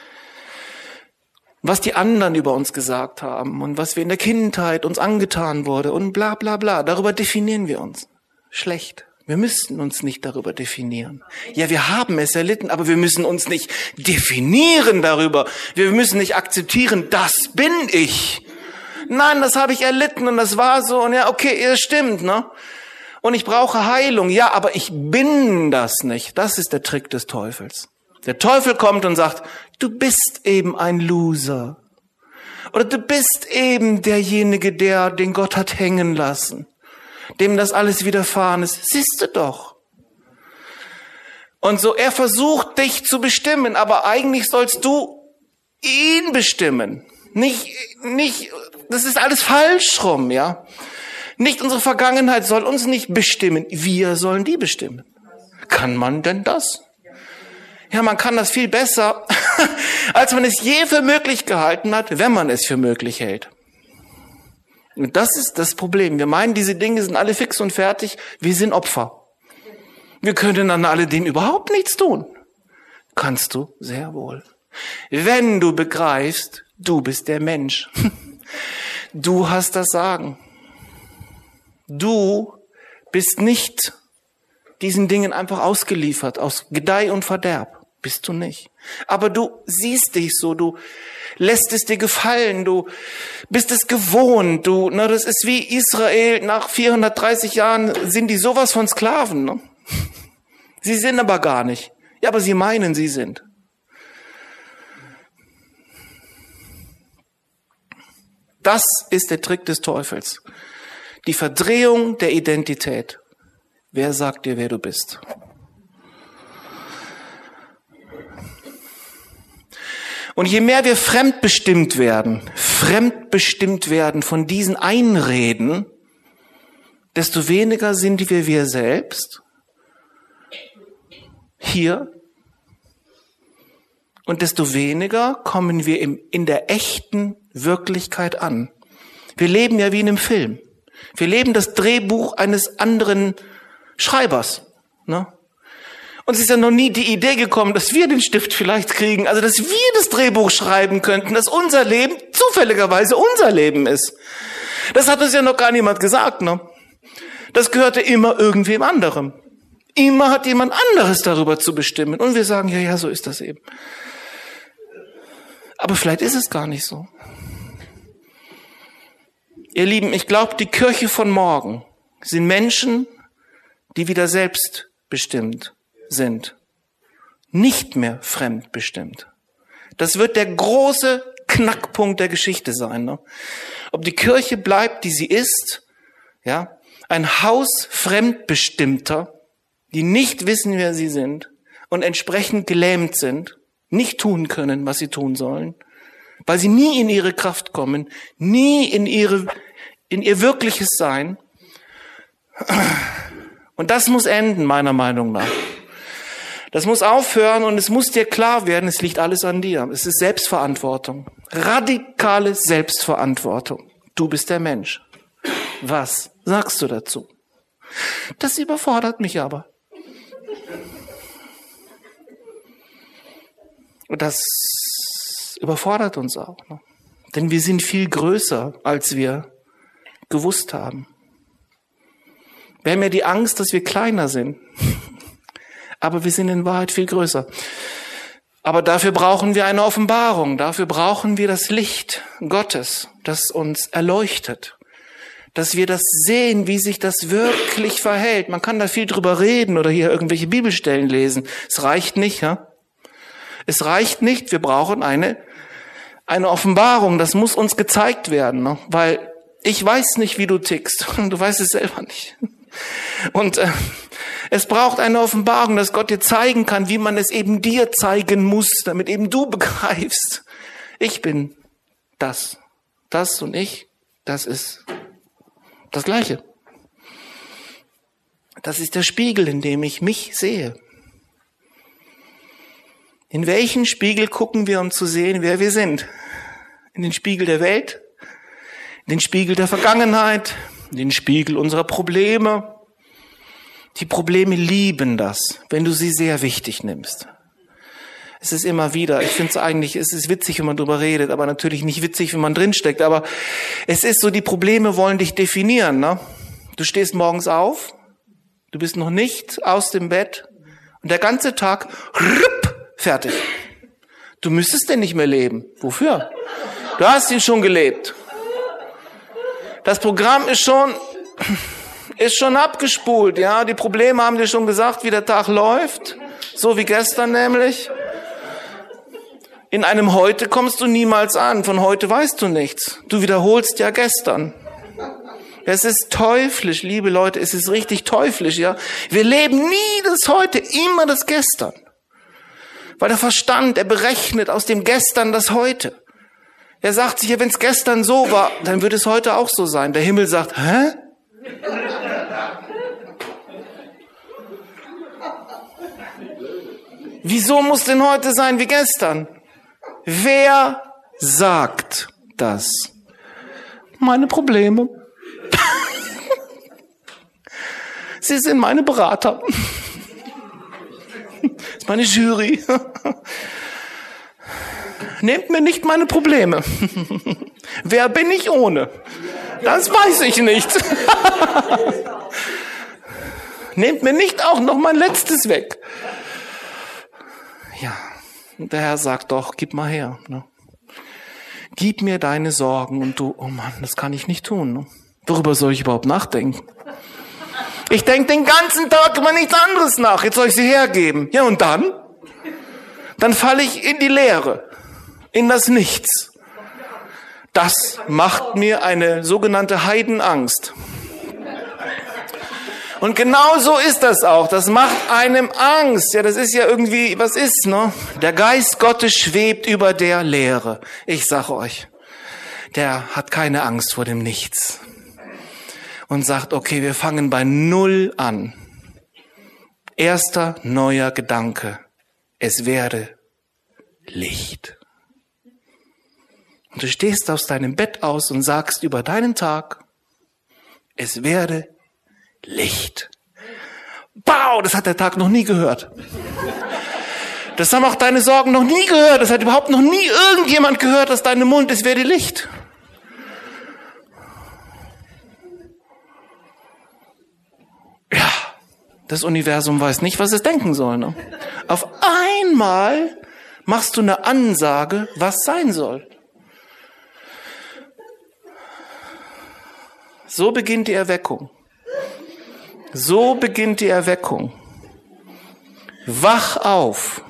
Speaker 1: Was die anderen über uns gesagt haben und was wir in der Kindheit uns angetan wurde und bla bla bla. Darüber definieren wir uns. Schlecht. Wir müssen uns nicht darüber definieren. Ja, wir haben es erlitten, aber wir müssen uns nicht definieren darüber. Wir müssen nicht akzeptieren, das bin ich. Nein, das habe ich erlitten und das war so und ja, okay, das stimmt, ne? Und ich brauche Heilung. Ja, aber ich bin das nicht. Das ist der Trick des Teufels. Der Teufel kommt und sagt, du bist eben ein Loser. Oder du bist eben derjenige, den Gott hat hängen lassen. dem das alles widerfahren ist. Siehst du doch. Und so, er versucht dich zu bestimmen, aber eigentlich sollst du ihn bestimmen. Nicht, das ist alles falsch rum, ja. Nicht unsere Vergangenheit soll uns nicht bestimmen. Wir sollen die bestimmen. Kann man denn das? Ja, man kann das viel besser, als man es je für möglich gehalten hat, wenn man es für möglich hält. Und das ist das Problem. Wir meinen, diese Dinge sind alle fix und fertig. Wir sind Opfer. Wir können an alledem überhaupt nichts tun. Kannst du sehr wohl. Wenn du begreifst, du bist der Mensch. Du hast das Sagen. Du bist nicht diesen Dingen einfach ausgeliefert, aus Gedeih und Verderb. Bist du nicht. Aber du siehst dich so, du lässt es dir gefallen, du bist es gewohnt, das ist wie Israel, nach 430 Jahren sind die sowas von Sklaven, ne? Sie sind aber gar nicht. Ja, aber sie meinen, sie sind. Das ist der Trick des Teufels. Die Verdrehung der Identität. Wer sagt dir, wer du bist? Und je mehr wir fremdbestimmt werden von diesen Einreden, desto weniger sind wir selbst hier und desto weniger kommen wir in der echten Wirklichkeit an. Wir leben ja wie in einem Film. Wir leben das Drehbuch eines anderen Schreibers. Ne? Uns ist ja noch nie die Idee gekommen, dass wir den Stift vielleicht kriegen, also dass wir das Drehbuch schreiben könnten, dass unser Leben zufälligerweise unser Leben ist. Das hat uns ja noch gar niemand gesagt. Ne? Das gehörte immer irgendwem anderem. Immer hat jemand anderes darüber zu bestimmen. Und wir sagen, ja, so ist das eben. Aber vielleicht ist es gar nicht so. Ihr Lieben, ich glaube, die Kirche von morgen sind Menschen, die wieder selbstbestimmt sind. Nicht mehr fremdbestimmt. Das wird der große Knackpunkt der Geschichte sein. Ne? Ob die Kirche bleibt, die sie ist, ja, ein Haus Fremdbestimmter, die nicht wissen, wer sie sind und entsprechend gelähmt sind, nicht tun können, was sie tun sollen, weil sie nie in ihre Kraft kommen, nie in ihr wirkliches Sein. Und das muss enden, meiner Meinung nach. Das muss aufhören und es muss dir klar werden, es liegt alles an dir. Es ist Selbstverantwortung. Radikale Selbstverantwortung. Du bist der Mensch. Was sagst du dazu? Das überfordert mich aber. Und das überfordert uns auch. Ne? Denn wir sind viel größer, als wir gewusst haben. Wir haben ja die Angst, dass wir kleiner sind. Aber wir sind in Wahrheit viel größer. Aber dafür brauchen wir eine Offenbarung. Dafür brauchen wir das Licht Gottes, das uns erleuchtet. Dass wir das sehen, wie sich das wirklich verhält. Man kann da viel drüber reden oder hier irgendwelche Bibelstellen lesen. Es reicht nicht, ja? Es reicht nicht. Wir brauchen eine Offenbarung. Das muss uns gezeigt werden, ne? Weil ich weiß nicht, wie du tickst. Du weißt es selber nicht. Und es braucht eine Offenbarung, dass Gott dir zeigen kann, wie man es eben dir zeigen muss, damit eben du begreifst. Ich bin das. Das und ich, das ist das Gleiche. Das ist der Spiegel, in dem ich mich sehe. In welchen Spiegel gucken wir, um zu sehen, wer wir sind? In den Spiegel der Welt? In den Spiegel der Vergangenheit? In den Spiegel unserer Probleme? Die Probleme lieben das, wenn du sie sehr wichtig nimmst. Es ist immer wieder, ich finde es eigentlich, es ist witzig, wenn man drüber redet, aber natürlich nicht witzig, wenn man drinsteckt. Aber es ist so, die Probleme wollen dich definieren. Ne? Du stehst morgens auf, du bist noch nicht aus dem Bett und der ganze Tag, fertig. Du müsstest denn nicht mehr leben. Wofür? Du hast ihn schon gelebt. Das Programm ist schon abgespult, ja. Die Probleme haben dir schon gesagt, wie der Tag läuft. So wie gestern nämlich. In einem Heute kommst du niemals an. Von heute weißt du nichts. Du wiederholst ja gestern. Es ist teuflisch, liebe Leute, es ist richtig teuflisch, ja. Wir leben nie das Heute, immer das Gestern. Weil der Verstand, er berechnet aus dem Gestern das Heute. Er sagt sich, ja, wenn es gestern so war, dann wird es heute auch so sein. Der Himmel sagt, hä? Wieso muss denn heute sein wie gestern? Wer sagt das? Meine Probleme. Sie sind meine Berater. Das ist meine Jury. Nehmt mir nicht meine Probleme. Wer bin ich ohne? Das weiß ich nicht. Nehmt mir nicht auch noch mein Letztes weg. Ja, und der Herr sagt doch, gib mal her. Ne? Gib mir deine Sorgen und du, oh Mann, das kann ich nicht tun. Ne? Worüber soll ich überhaupt nachdenken? Ich denke den ganzen Tag über nichts anderes nach. Jetzt soll ich sie hergeben. Ja, und dann? Dann falle ich in die Leere, in das Nichts. Das macht mir eine sogenannte Heidenangst. Und genau so ist das auch. Das macht einem Angst. Ja, das ist ja irgendwie, was ist, ne? Der Geist Gottes schwebt über der Leere. Ich sage euch, der hat keine Angst vor dem Nichts. Und sagt, okay, wir fangen bei Null an. Erster neuer Gedanke. Es werde Licht. Und du stehst aus deinem Bett aus und sagst über deinen Tag, es werde Licht. Wow, das hat der Tag noch nie gehört. Das haben auch deine Sorgen noch nie gehört. Das hat überhaupt noch nie irgendjemand gehört aus deinem Mund, es werde Licht. Ja, das Universum weiß nicht, was es denken soll. Ne? Auf einmal machst du eine Ansage, was sein soll. So beginnt die Erweckung. So beginnt die Erweckung. Wach auf,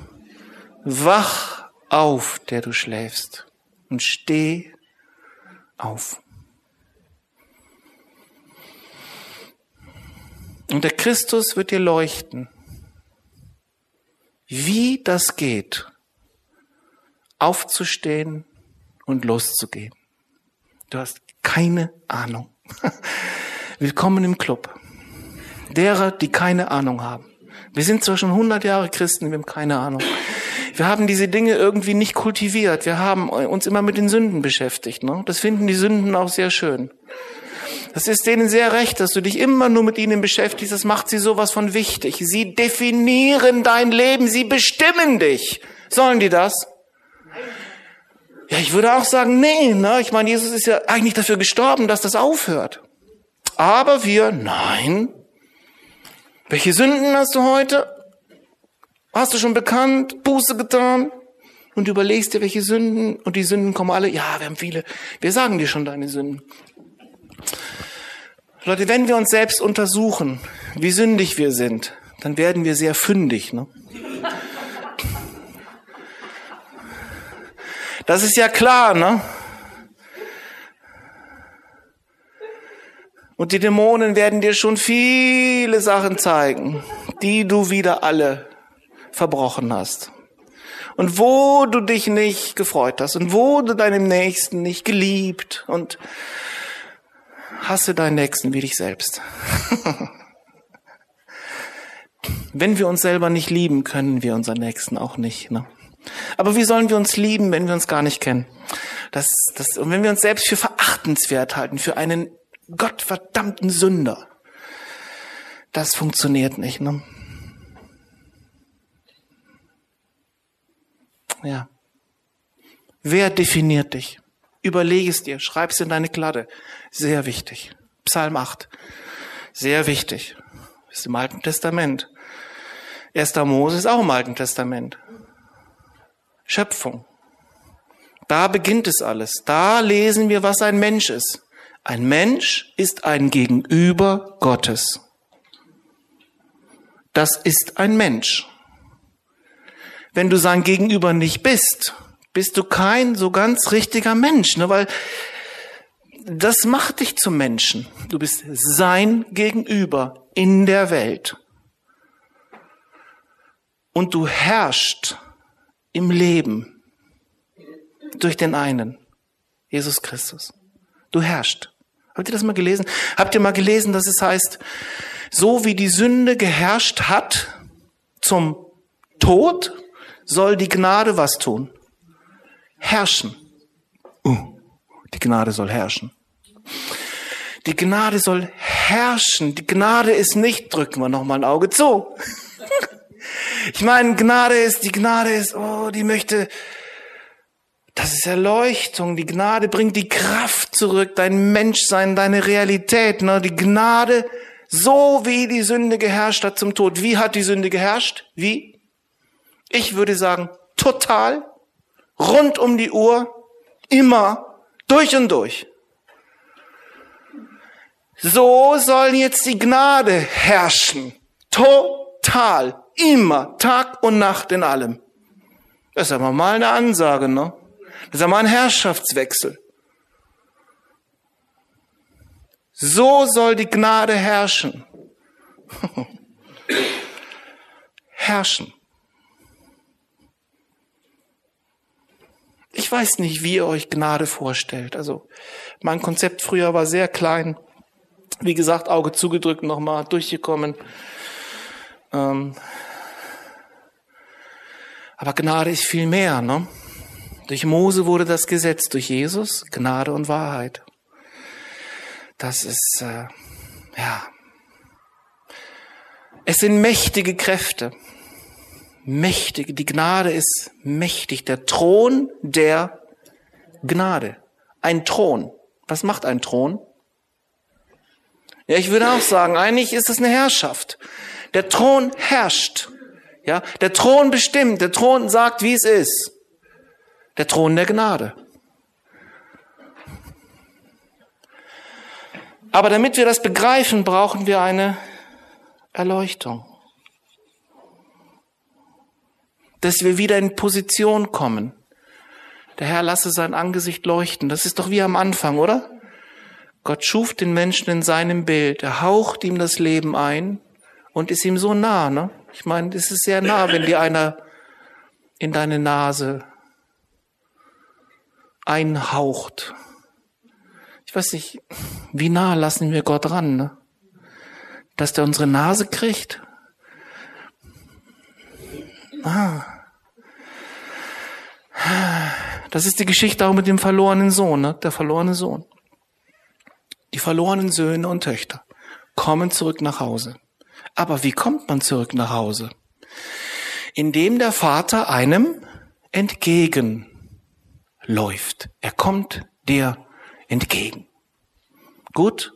Speaker 1: der du schläfst, und steh auf. Und der Christus wird dir leuchten, wie das geht, aufzustehen und loszugehen. Du hast keine Ahnung. Willkommen im Club. Derer, die keine Ahnung haben. Wir sind zwar schon 100 Jahre Christen, wir haben keine Ahnung. Wir haben diese Dinge irgendwie nicht kultiviert. Wir haben uns immer mit den Sünden beschäftigt. Ne? Das finden die Sünden auch sehr schön. Das ist denen sehr recht, dass du dich immer nur mit ihnen beschäftigst. Das macht sie sowas von wichtig. Sie definieren dein Leben, sie bestimmen dich. Sollen die das? Ja, ich würde auch sagen, nee. Ne? Ich meine, Jesus ist ja eigentlich dafür gestorben, dass das aufhört. Aber nein. Welche Sünden hast du heute? Hast du schon bekannt, Buße getan? Und du überlegst dir, welche Sünden, und die Sünden kommen alle, ja, wir haben viele. Wir sagen dir schon deine Sünden. Leute, wenn wir uns selbst untersuchen, wie sündig wir sind, dann werden wir sehr fündig. Ne? Das ist ja klar, ne? Und die Dämonen werden dir schon viele Sachen zeigen, die du wieder alle verbrochen hast. Und wo du dich nicht gefreut hast und wo du deinem Nächsten nicht geliebt, und hasse deinen Nächsten wie dich selbst. Wenn wir uns selber nicht lieben, können wir unseren Nächsten auch nicht. Ne? Aber wie sollen wir uns lieben, wenn wir uns gar nicht kennen? Und wenn wir uns selbst für verachtenswert halten, für einen gottverdammten Sünder, das funktioniert nicht. Ne? Ja. Wer definiert dich? Überlege es dir, schreib es in deine Kladde. Sehr wichtig. Psalm 8. Sehr wichtig. Ist im Alten Testament. 1. Mose ist auch im Alten Testament. Schöpfung. Da beginnt es alles. Da lesen wir, was ein Mensch ist. Ein Mensch ist ein Gegenüber Gottes. Das ist ein Mensch. Wenn du sein Gegenüber nicht bist, bist du kein so ganz richtiger Mensch, ne? Weil das macht dich zum Menschen. Du bist sein Gegenüber in der Welt. Und du herrschst im Leben durch den einen, Jesus Christus. Du herrschst. Habt ihr das mal gelesen? Habt ihr mal gelesen, dass es heißt, so wie die Sünde geherrscht hat zum Tod, soll die Gnade was tun? Herrschen. Die Gnade soll herrschen. Die Gnade soll herrschen. Die Gnade ist nicht, drücken wir noch mal ein Auge zu. Ich meine, die Gnade ist, die möchte, das ist Erleuchtung. Die Gnade bringt die Kraft zurück, dein Menschsein, deine Realität. Ne? Die Gnade, so wie die Sünde geherrscht hat zum Tod. Wie hat die Sünde geherrscht? Wie? Ich würde sagen, total, rund um die Uhr, immer, durch und durch. So soll jetzt die Gnade herrschen. Total, immer, Tag und Nacht in allem. Das ist aber mal eine Ansage, ne? Das ist aber ein Herrschaftswechsel. So soll die Gnade herrschen. Herrschen. Ich weiß nicht, wie ihr euch Gnade vorstellt. Also mein Konzept früher war sehr klein. Wie gesagt, Auge zugedrückt, nochmal durchgekommen. Aber Gnade ist viel mehr, ne? Durch Mose wurde das Gesetz, durch Jesus Gnade und Wahrheit. Das ist, Es sind mächtige Kräfte. Mächtige, die Gnade ist mächtig. Der Thron der Gnade. Ein Thron. Was macht ein Thron? Ja, ich würde auch sagen, eigentlich ist es eine Herrschaft. Der Thron herrscht. Ja, der Thron bestimmt. Der Thron sagt, wie es ist. Der Thron der Gnade. Aber damit wir das begreifen, brauchen wir eine Erleuchtung. Dass wir wieder in Position kommen. Der Herr lasse sein Angesicht leuchten. Das ist doch wie am Anfang, oder? Gott schuf den Menschen in seinem Bild. Er haucht ihm das Leben ein und ist ihm so nah, ne? Ich meine, es ist sehr nah, wenn dir einer in deine Nase einhaucht. Ich weiß nicht, wie nah lassen wir Gott ran, ne? Dass der unsere Nase kriegt? Das ist die Geschichte auch mit dem verlorenen Sohn, ne? Der verlorene Sohn. Die verlorenen Söhne und Töchter kommen zurück nach Hause. Aber wie kommt man zurück nach Hause? Indem der Vater einem entgegenläuft. Er kommt dir entgegen. Gut?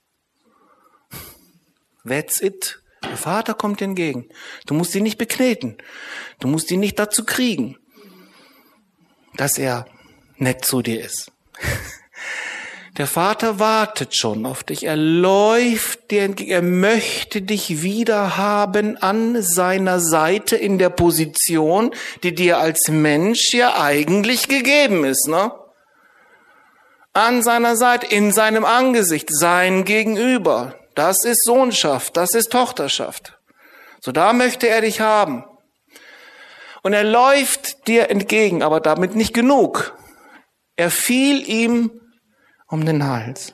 Speaker 1: That's it. Der Vater kommt dir entgegen. Du musst ihn nicht bekneten. Du musst ihn nicht dazu kriegen, dass er nett zu dir ist. Der Vater wartet schon auf dich. Er läuft dir entgegen. Er möchte dich wieder haben an seiner Seite in der Position, die dir als Mensch ja eigentlich gegeben ist, ne? An seiner Seite, in seinem Angesicht, sein Gegenüber. Das ist Sohnschaft, das ist Tochterschaft. So, da möchte er dich haben. Und er läuft dir entgegen, aber damit nicht genug. Er fiel ihm um den Hals.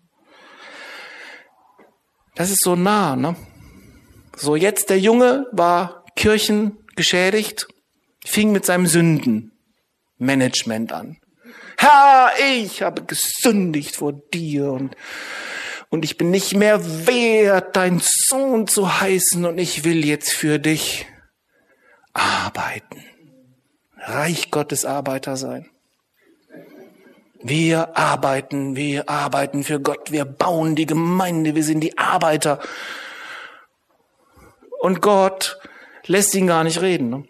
Speaker 1: Das ist so nah, ne? So, jetzt der Junge war kirchengeschädigt, fing mit seinem Sündenmanagement an. Herr, ich habe gesündigt vor dir und ich bin nicht mehr wert, dein Sohn zu heißen und ich will jetzt für dich arbeiten. Reich Gottes Arbeiter sein. Wir arbeiten für Gott, wir bauen die Gemeinde, wir sind die Arbeiter. Und Gott lässt ihn gar nicht reden. Ne?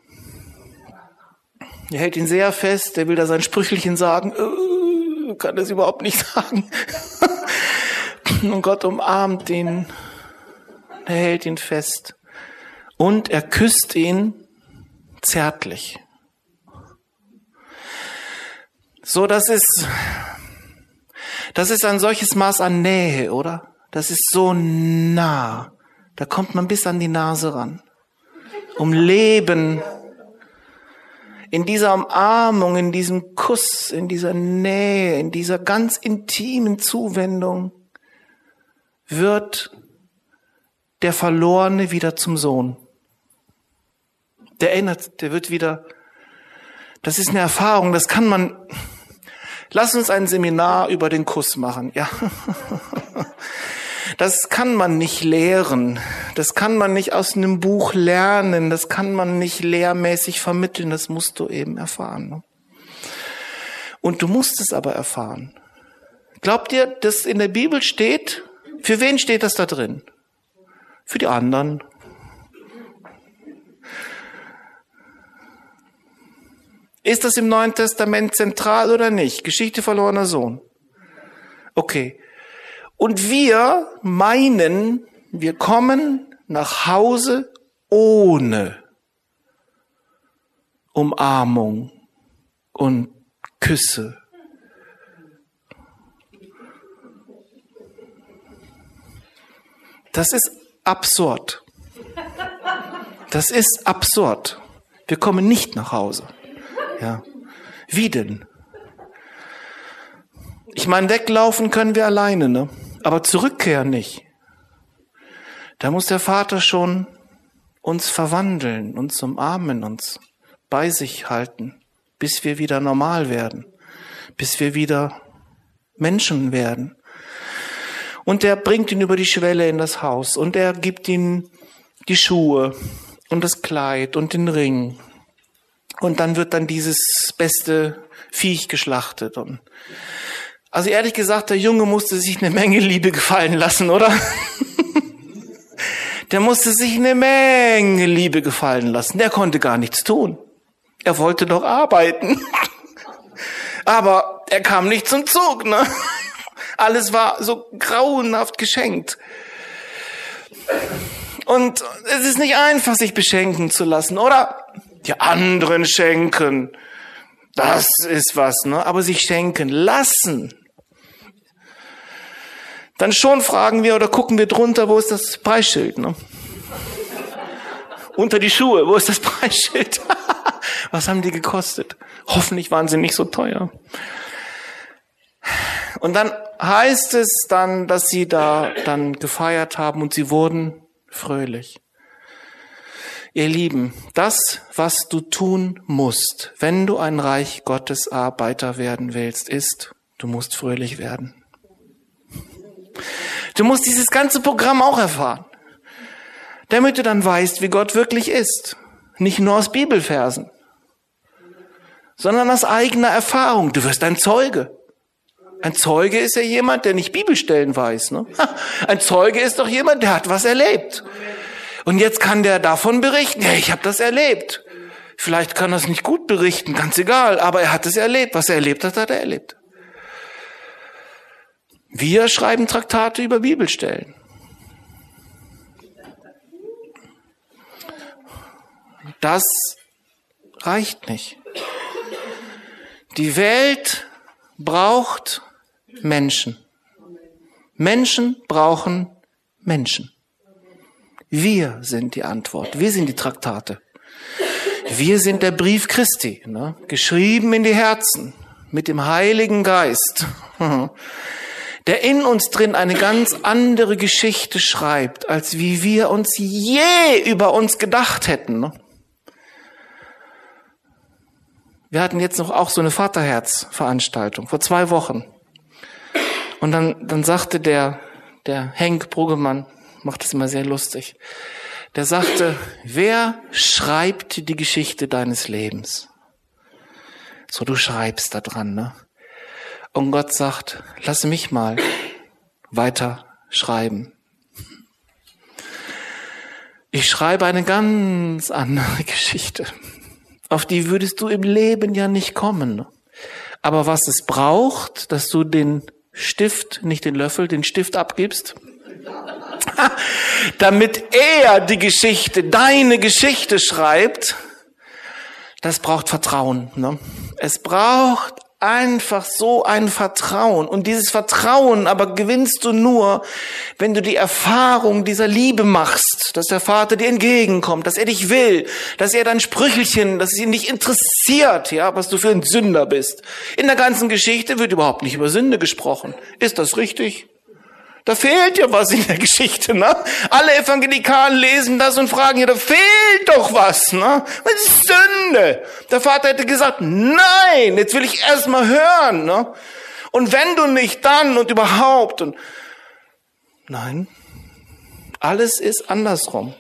Speaker 1: Er hält ihn sehr fest, er will da sein Sprüchelchen sagen, kann das überhaupt nicht sagen. Und Gott umarmt ihn, er hält ihn fest und er küsst ihn zärtlich. So, das ist Das ist ein solches Maß an Nähe, oder? Das ist so nah. Da kommt man bis an die Nase ran. Um Leben, in dieser Umarmung, in diesem Kuss, in dieser Nähe, in dieser ganz intimen Zuwendung wird der Verlorene wieder zum Sohn. Der wird wieder, das ist eine Erfahrung, das kann man, lass uns ein Seminar über den Kuss machen, ja. Das kann man nicht lehren, das kann man nicht aus einem Buch lernen, das kann man nicht lehrmäßig vermitteln, das musst du eben erfahren. Und du musst es aber erfahren. Glaubt ihr, dass in der Bibel steht, für wen steht das da drin? Für die anderen. Ist das im Neuen Testament zentral oder nicht? Geschichte verlorener Sohn. Okay. Und wir meinen, wir kommen nach Hause ohne Umarmung und Küsse. Das ist absurd. Das ist absurd. Wir kommen nicht nach Hause. Ja. Wie denn? Ich meine, weglaufen können wir alleine, ne? Aber zurückkehren nicht. Da muss der Vater schon uns verwandeln, uns umarmen, uns bei sich halten, bis wir wieder normal werden, bis wir wieder Menschen werden. Und er bringt ihn über die Schwelle in das Haus und er gibt ihm die Schuhe und das Kleid und den Ring. Und dann wird dann dieses beste Viech geschlachtet. Und also ehrlich gesagt, der Junge musste sich eine Menge Liebe gefallen lassen, oder? Der musste sich eine Menge Liebe gefallen lassen. Der konnte gar nichts tun. Er wollte doch arbeiten. Aber er kam nicht zum Zug, ne? Alles war so grauenhaft geschenkt. Und es ist nicht einfach, sich beschenken zu lassen, oder? Die anderen schenken. Das ist was, ne? Aber sich schenken lassen. Dann schon fragen wir oder gucken wir drunter, wo ist das Preisschild, ne? Unter die Schuhe, wo ist das Preisschild? Was haben die gekostet? Hoffentlich waren sie nicht so teuer. Und dann heißt es dann, dass sie da dann gefeiert haben und sie wurden fröhlich. Ihr Lieben, das, was du tun musst, wenn du ein Reich Gottes Arbeiter werden willst, ist, du musst fröhlich werden. Du musst dieses ganze Programm auch erfahren, damit du dann weißt, wie Gott wirklich ist. Nicht nur aus Bibelversen, sondern aus eigener Erfahrung. Du wirst ein Zeuge. Ein Zeuge ist ja jemand, der nicht Bibelstellen weiß. Ne? Ein Zeuge ist doch jemand, der hat was erlebt. Und jetzt kann der davon berichten, ja, ich habe das erlebt. Vielleicht kann er es nicht gut berichten, ganz egal, aber er hat es erlebt. Was er erlebt hat, hat er erlebt. Wir schreiben Traktate über Bibelstellen. Das reicht nicht. Die Welt braucht Menschen. Menschen brauchen Menschen. Wir sind die Antwort. Wir sind die Traktate. Wir sind der Brief Christi, ne? Geschrieben in die Herzen mit dem Heiligen Geist, der in uns drin eine ganz andere Geschichte schreibt, als wie wir uns je über uns gedacht hätten. Ne? Wir hatten jetzt noch auch so eine Vaterherz-Veranstaltung vor 2 Wochen. Und dann sagte der Henk Bruggemann, macht das immer sehr lustig, der sagte, wer schreibt die Geschichte deines Lebens? So, du schreibst da dran, ne? Und Gott sagt, lass mich mal weiter schreiben. Ich schreibe eine ganz andere Geschichte. Auf die würdest du im Leben ja nicht kommen. Ne? Aber was es braucht, dass du den Stift, nicht den Löffel, den Stift abgibst, damit er die Geschichte, deine Geschichte schreibt, das braucht Vertrauen. Ne? Es braucht einfach so ein Vertrauen. Und dieses Vertrauen aber gewinnst du nur, wenn du die Erfahrung dieser Liebe machst, dass der Vater dir entgegenkommt, dass er dich will, dass er dein Sprüchelchen, dass es ihn nicht interessiert, ja, was du für ein Sünder bist. In der ganzen Geschichte wird überhaupt nicht über Sünde gesprochen. Ist das richtig? Da fehlt ja was in der Geschichte, ne? Alle Evangelikalen lesen das und fragen, ja, da fehlt doch was, ne? Was ist Sünde? Der Vater hätte gesagt, nein, jetzt will ich erst mal hören, ne? Und wenn du nicht, dann und überhaupt und nein, alles ist andersrum.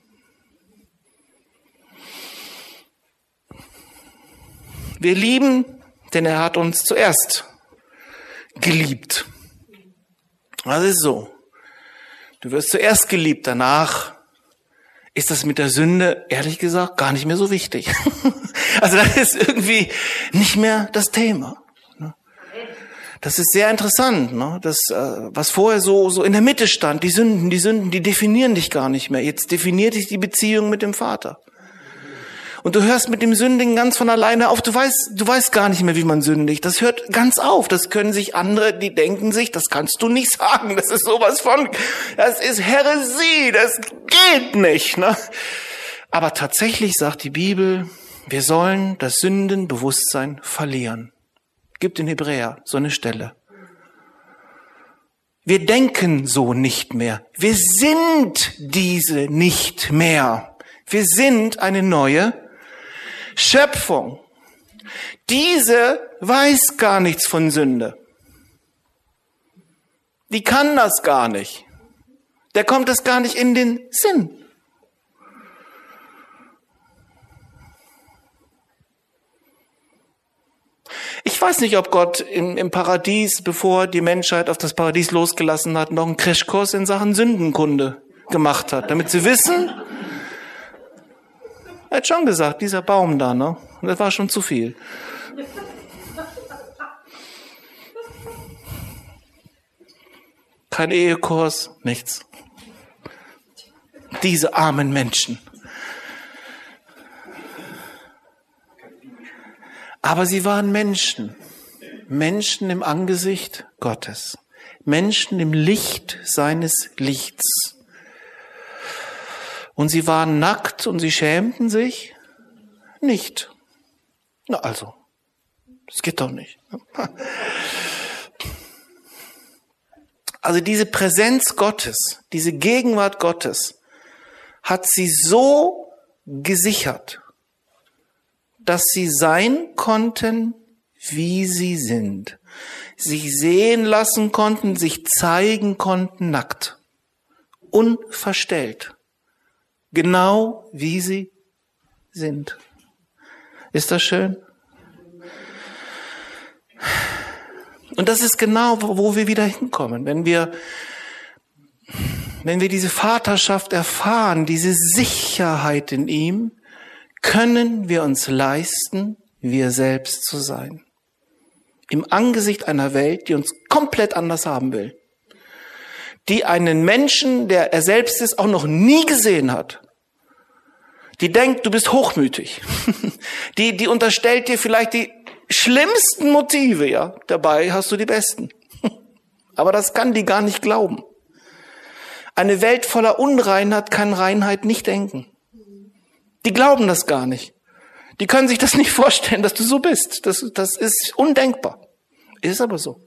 Speaker 1: Wir lieben, denn er hat uns zuerst geliebt. Das ist so. Du wirst zuerst geliebt, danach ist das mit der Sünde, ehrlich gesagt, gar nicht mehr so wichtig. Also das ist irgendwie nicht mehr das Thema. Das ist sehr interessant, ne? Das, was vorher so in der Mitte stand, die Sünden, die definieren dich gar nicht mehr. Jetzt definiert dich die Beziehung mit dem Vater. Und du hörst mit dem Sündigen ganz von alleine auf. Du weißt gar nicht mehr, wie man sündigt. Das hört ganz auf. Das können sich andere, die denken sich, das kannst du nicht sagen. Das ist sowas von, das ist Häresie. Das geht nicht, ne? Aber tatsächlich sagt die Bibel, wir sollen das Sündenbewusstsein verlieren. Gibt in Hebräer so eine Stelle. Wir denken so nicht mehr. Wir sind diese nicht mehr. Wir sind eine neue Schöpfung. Diese weiß gar nichts von Sünde. Die kann das gar nicht. Der kommt das gar nicht in den Sinn. Ich weiß nicht, ob Gott im Paradies, bevor die Menschheit auf das Paradies losgelassen hat, noch einen Crashkurs in Sachen Sündenkunde gemacht hat, damit sie wissen. Er hat schon gesagt, dieser Baum da, ne? Das war schon zu viel. Kein Ehekurs, nichts. Diese armen Menschen. Aber sie waren Menschen. Menschen im Angesicht Gottes. Menschen im Licht seines Lichts. Und sie waren nackt und sie schämten sich nicht. Na also, das geht doch nicht. Also diese Präsenz Gottes, diese Gegenwart Gottes hat sie so gesichert, dass sie sein konnten, wie sie sind. Sich sehen lassen konnten, sich zeigen konnten, nackt. Unverstellt. Genau wie sie sind. Ist das schön? Und das ist genau, wo wir wieder hinkommen. Wenn wir diese Vaterschaft erfahren, diese Sicherheit in ihm, können wir uns leisten, wir selbst zu sein. Im Angesicht einer Welt, die uns komplett anders haben will. Die einen Menschen, der er selbst ist, auch noch nie gesehen hat. Die denkt, du bist hochmütig. Die unterstellt dir vielleicht die schlimmsten Motive, ja. Dabei hast du die besten. Aber das kann die gar nicht glauben. Eine Welt voller Unreinheit kann Reinheit nicht denken. Die glauben das gar nicht. Die können sich das nicht vorstellen, dass du so bist. Das ist undenkbar. Ist aber so.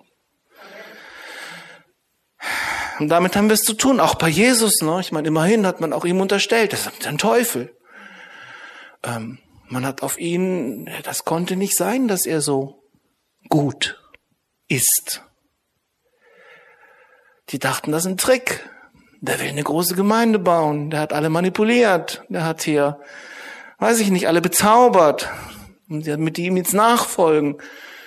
Speaker 1: Und damit haben wir es zu tun, auch bei Jesus. Ne? Ich meine, immerhin hat man auch ihm unterstellt, das ist ein Teufel. Man hat auf ihn, das konnte nicht sein, dass er so gut ist. Die dachten, das ist ein Trick. Der will eine große Gemeinde bauen. Der hat alle manipuliert. Der hat hier, weiß ich nicht, alle bezaubert. Und mit ihm jetzt nachfolgen.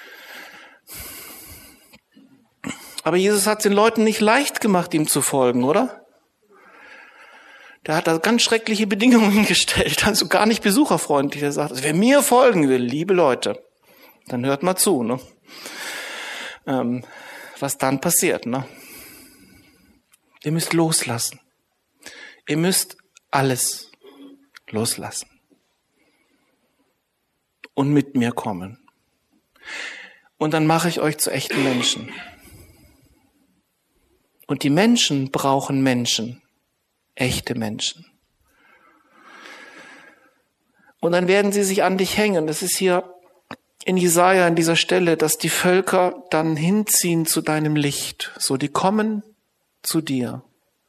Speaker 1: Aber Jesus hat es den Leuten nicht leicht gemacht, ihm zu folgen, oder? Der hat da ganz schreckliche Bedingungen gestellt, also gar nicht besucherfreundlich. Er sagt, also wer mir folgen will, liebe Leute, dann hört mal zu, ne? Was dann passiert, ne? Ihr müsst loslassen. Ihr müsst alles loslassen. Und mit mir kommen. und dann mache ich euch zu echten Menschen. Und die Menschen brauchen Menschen, echte Menschen. Und dann werden sie sich an dich hängen. Das ist hier in Jesaja an dieser Stelle, dass die Völker dann hinziehen zu deinem Licht. So, die kommen zu dir.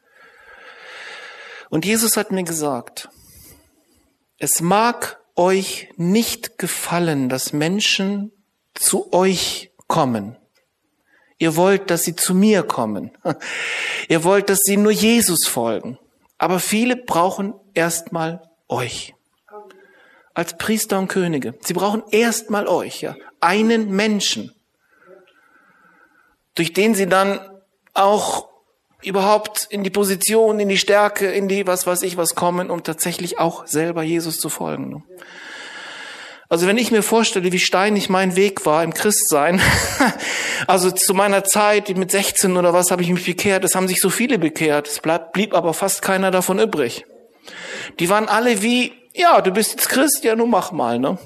Speaker 1: Und Jesus hat mir gesagt, es mag euch nicht gefallen, dass Menschen zu euch kommen. Ihr wollt, dass sie zu mir kommen. Ihr wollt, dass sie nur Jesus folgen. Aber viele brauchen erstmal euch. Als Priester und Könige. Sie brauchen erstmal euch, ja. Einen Menschen. Durch den sie dann auch überhaupt in die Position, in die Stärke, in die was weiß ich was kommen, um tatsächlich auch selber Jesus zu folgen. Also wenn ich mir vorstelle, wie steinig mein Weg war im Christsein, also zu meiner Zeit, mit 16 oder was, habe ich mich bekehrt, es haben sich so viele bekehrt, es blieb aber fast keiner davon übrig. Die waren alle wie, ja, du bist jetzt Christ, ja, nun mach mal, ne?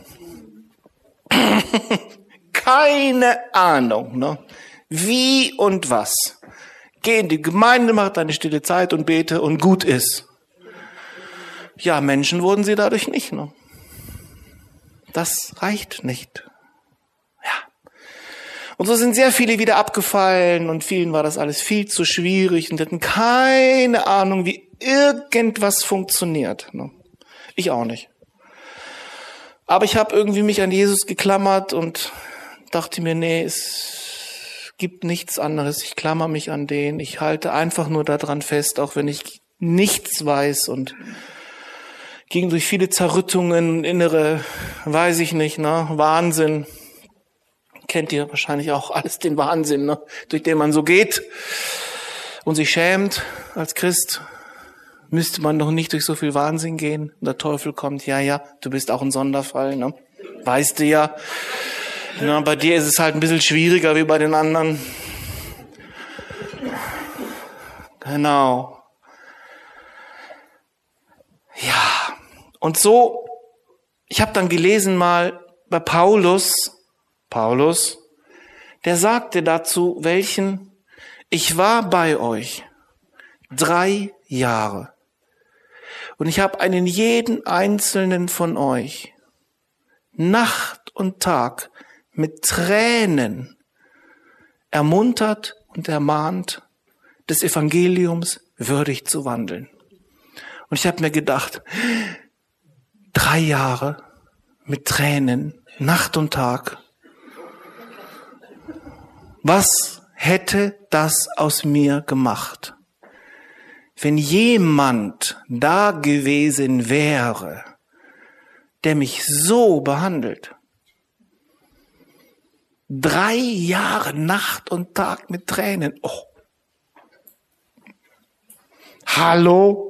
Speaker 1: Keine Ahnung, ne? Wie und was. Geh in die Gemeinde, mach deine stille Zeit und bete und gut ist. Ja, Menschen wurden sie dadurch nicht, ne? Das reicht nicht. Ja. Und so sind sehr viele wieder abgefallen und vielen war das alles viel zu schwierig und hatten keine Ahnung, wie irgendwas funktioniert. Ne? Ich auch nicht. Aber ich habe irgendwie mich an Jesus geklammert und dachte mir, nee, es gibt nichts anderes. Ich klammer mich an den. Ich halte einfach nur daran fest, auch wenn ich nichts weiß und ging durch viele Zerrüttungen, innere, weiß ich nicht, ne, Wahnsinn. Kennt ihr wahrscheinlich auch alles, den Wahnsinn, ne, durch den man so geht und sich schämt. Als Christ müsste man doch nicht durch so viel Wahnsinn gehen. Und der Teufel kommt, ja, du bist auch ein Sonderfall, ne, weißt du ja. Ja, bei dir ist es halt ein bisschen schwieriger wie bei den anderen. Genau. Ja. Und so, ich habe dann gelesen mal bei Paulus, der sagte dazu, ich war bei euch 3 Jahre und ich habe einen jeden einzelnen von euch Nacht und Tag mit Tränen ermuntert und ermahnt, des Evangeliums würdig zu wandeln. Und ich habe mir gedacht, 3 Jahre mit Tränen, Nacht und Tag. Was hätte das aus mir gemacht, wenn jemand da gewesen wäre, der mich so behandelt? 3 Jahre Nacht und Tag mit Tränen. Oh. Hallo?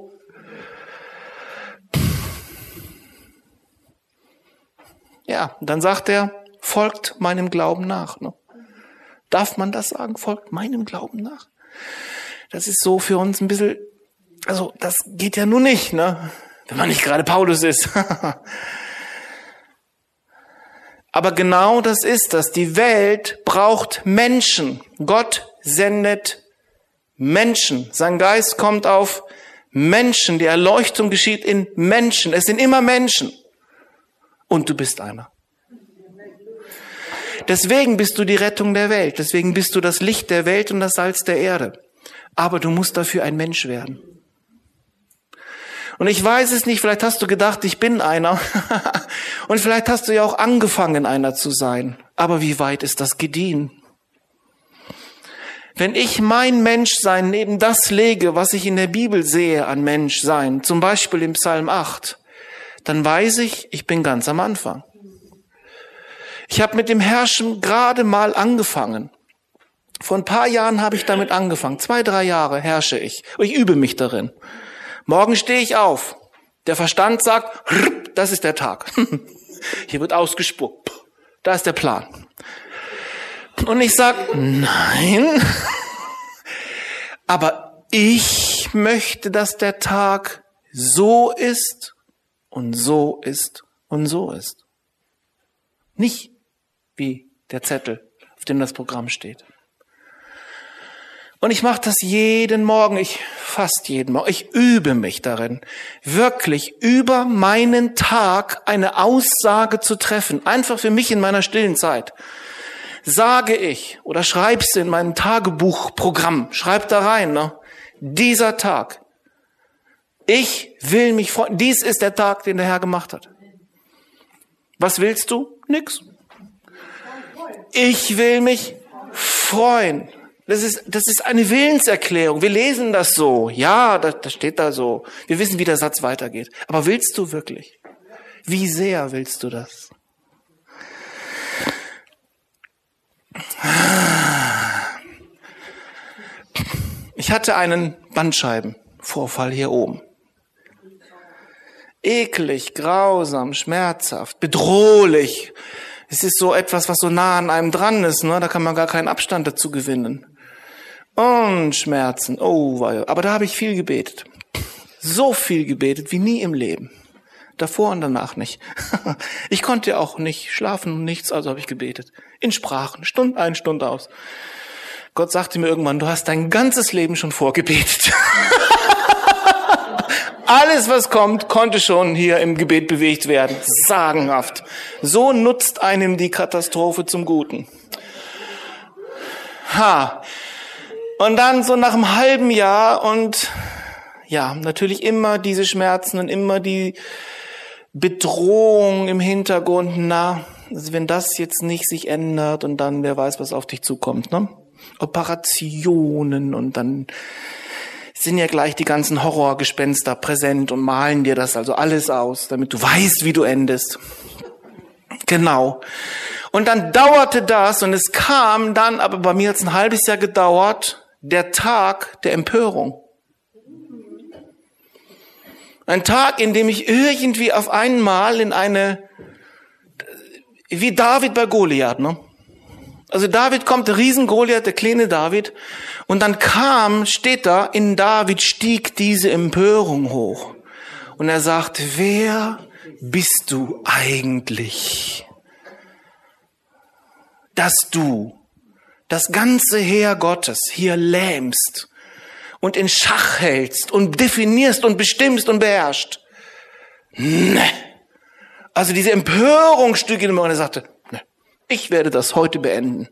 Speaker 1: Ja, dann sagt er, folgt meinem Glauben nach. Ne? Darf man das sagen? Folgt meinem Glauben nach? Das ist so für uns ein bisschen, also das geht ja nun nicht, ne? Wenn man nicht gerade Paulus ist. Aber genau das ist das. Die Welt braucht Menschen. Gott sendet Menschen. Sein Geist kommt auf Menschen. Die Erleuchtung geschieht in Menschen. Es sind immer Menschen. Und du bist einer. Deswegen bist du die Rettung der Welt. Deswegen bist du das Licht der Welt und das Salz der Erde. Aber du musst dafür ein Mensch werden. Und ich weiß es nicht, vielleicht hast du gedacht, ich bin einer. Und vielleicht hast du ja auch angefangen, einer zu sein. Aber wie weit ist das gediehen? Wenn ich mein Menschsein neben das lege, was ich in der Bibel sehe an Menschsein, zum Beispiel im Psalm 8, dann weiß ich bin ganz am Anfang. Ich habe mit dem Herrschen gerade mal angefangen. Vor ein paar Jahren habe ich damit angefangen. 2, 3 Jahre herrsche ich. Und ich übe mich darin. Morgen stehe ich auf. Der Verstand sagt, das ist der Tag. Hier wird ausgespuckt. Da ist der Plan. Und ich sage, nein. Aber ich möchte, dass der Tag so ist und so ist und so ist. Nicht wie der Zettel auf dem das Programm steht. Und ich mache das jeden Morgen, fast jeden Morgen. Ich übe mich darin, wirklich über meinen Tag eine Aussage zu treffen. Einfach für mich in meiner stillen Zeit. Sage ich oder schreib's in mein Tagebuchprogramm. Schreib da rein, ne? Dieser Tag. Ich will mich freuen. Dies ist der Tag, den der Herr gemacht hat. Was willst du? Nix. Ich will mich freuen. Das ist eine Willenserklärung. Wir lesen das so. Ja, das steht da so. Wir wissen, wie der Satz weitergeht. Aber willst du wirklich? Wie sehr willst du das? Ich hatte einen Bandscheibenvorfall hier oben. Eklig, grausam, schmerzhaft, bedrohlich. Es ist so etwas, was so nah an einem dran ist, ne? Da kann man gar keinen Abstand dazu gewinnen. Und Schmerzen, aber da habe ich viel gebetet. So viel gebetet wie nie im Leben. Davor und danach nicht. Ich konnte auch nicht schlafen und nichts, also habe ich gebetet. In Sprachen, Stunde ein, Stunde aus. Gott sagte mir irgendwann, du hast dein ganzes Leben schon vorgebetet. Alles, was kommt, konnte schon hier im Gebet bewegt werden. Sagenhaft. So nutzt einem die Katastrophe zum Guten. Und dann so nach einem halben Jahr und ja, natürlich immer diese Schmerzen und immer die Bedrohung im Hintergrund. Also wenn das jetzt nicht sich ändert und dann, wer weiß, was auf dich zukommt, ne? Operationen und dann sind ja gleich die ganzen Horrorgespenster präsent und malen dir das also alles aus, damit du weißt, wie du endest. Genau. Und dann dauerte das und es kam dann, aber bei mir hat es ein halbes Jahr gedauert, der Tag der Empörung. Ein Tag, in dem ich irgendwie auf einmal wie David bei Goliath, ne? Also David kommt, der Riesen-Goliath, der kleine David, und dann steht da, in David stieg diese Empörung hoch. Und er sagt, wer bist du eigentlich, dass du das ganze Heer Gottes hier lähmst und in Schach hältst und definierst und bestimmst und beherrschst? Ne. Also diese Empörung stieg in ihm und er sagte, ne, ich werde das heute beenden.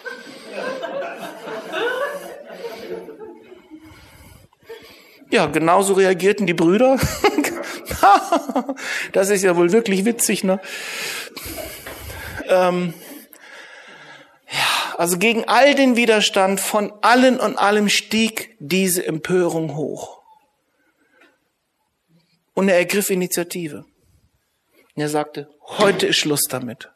Speaker 1: Ja, genauso reagierten die Brüder. Das ist ja wohl wirklich witzig, ne? Also gegen all den Widerstand von allen und allem stieg diese Empörung hoch. Und er ergriff Initiative. Und er sagte, heute ist Schluss damit.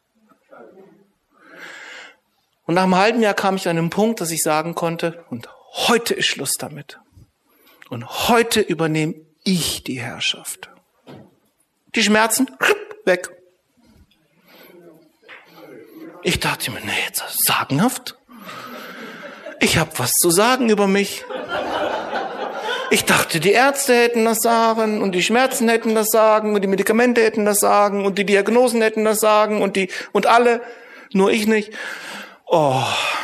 Speaker 1: Und nach einem halben Jahr kam ich an den Punkt, dass ich sagen konnte, und heute ist Schluss damit. Und heute übernehme ich die Herrschaft. Die Schmerzen, weg. Ich dachte mir, nee, jetzt sagenhaft. Ich habe was zu sagen über mich. Ich dachte, die Ärzte hätten das Sagen und die Schmerzen hätten das Sagen und die Medikamente hätten das Sagen und die Diagnosen hätten das Sagen und alle, nur ich nicht. Oh.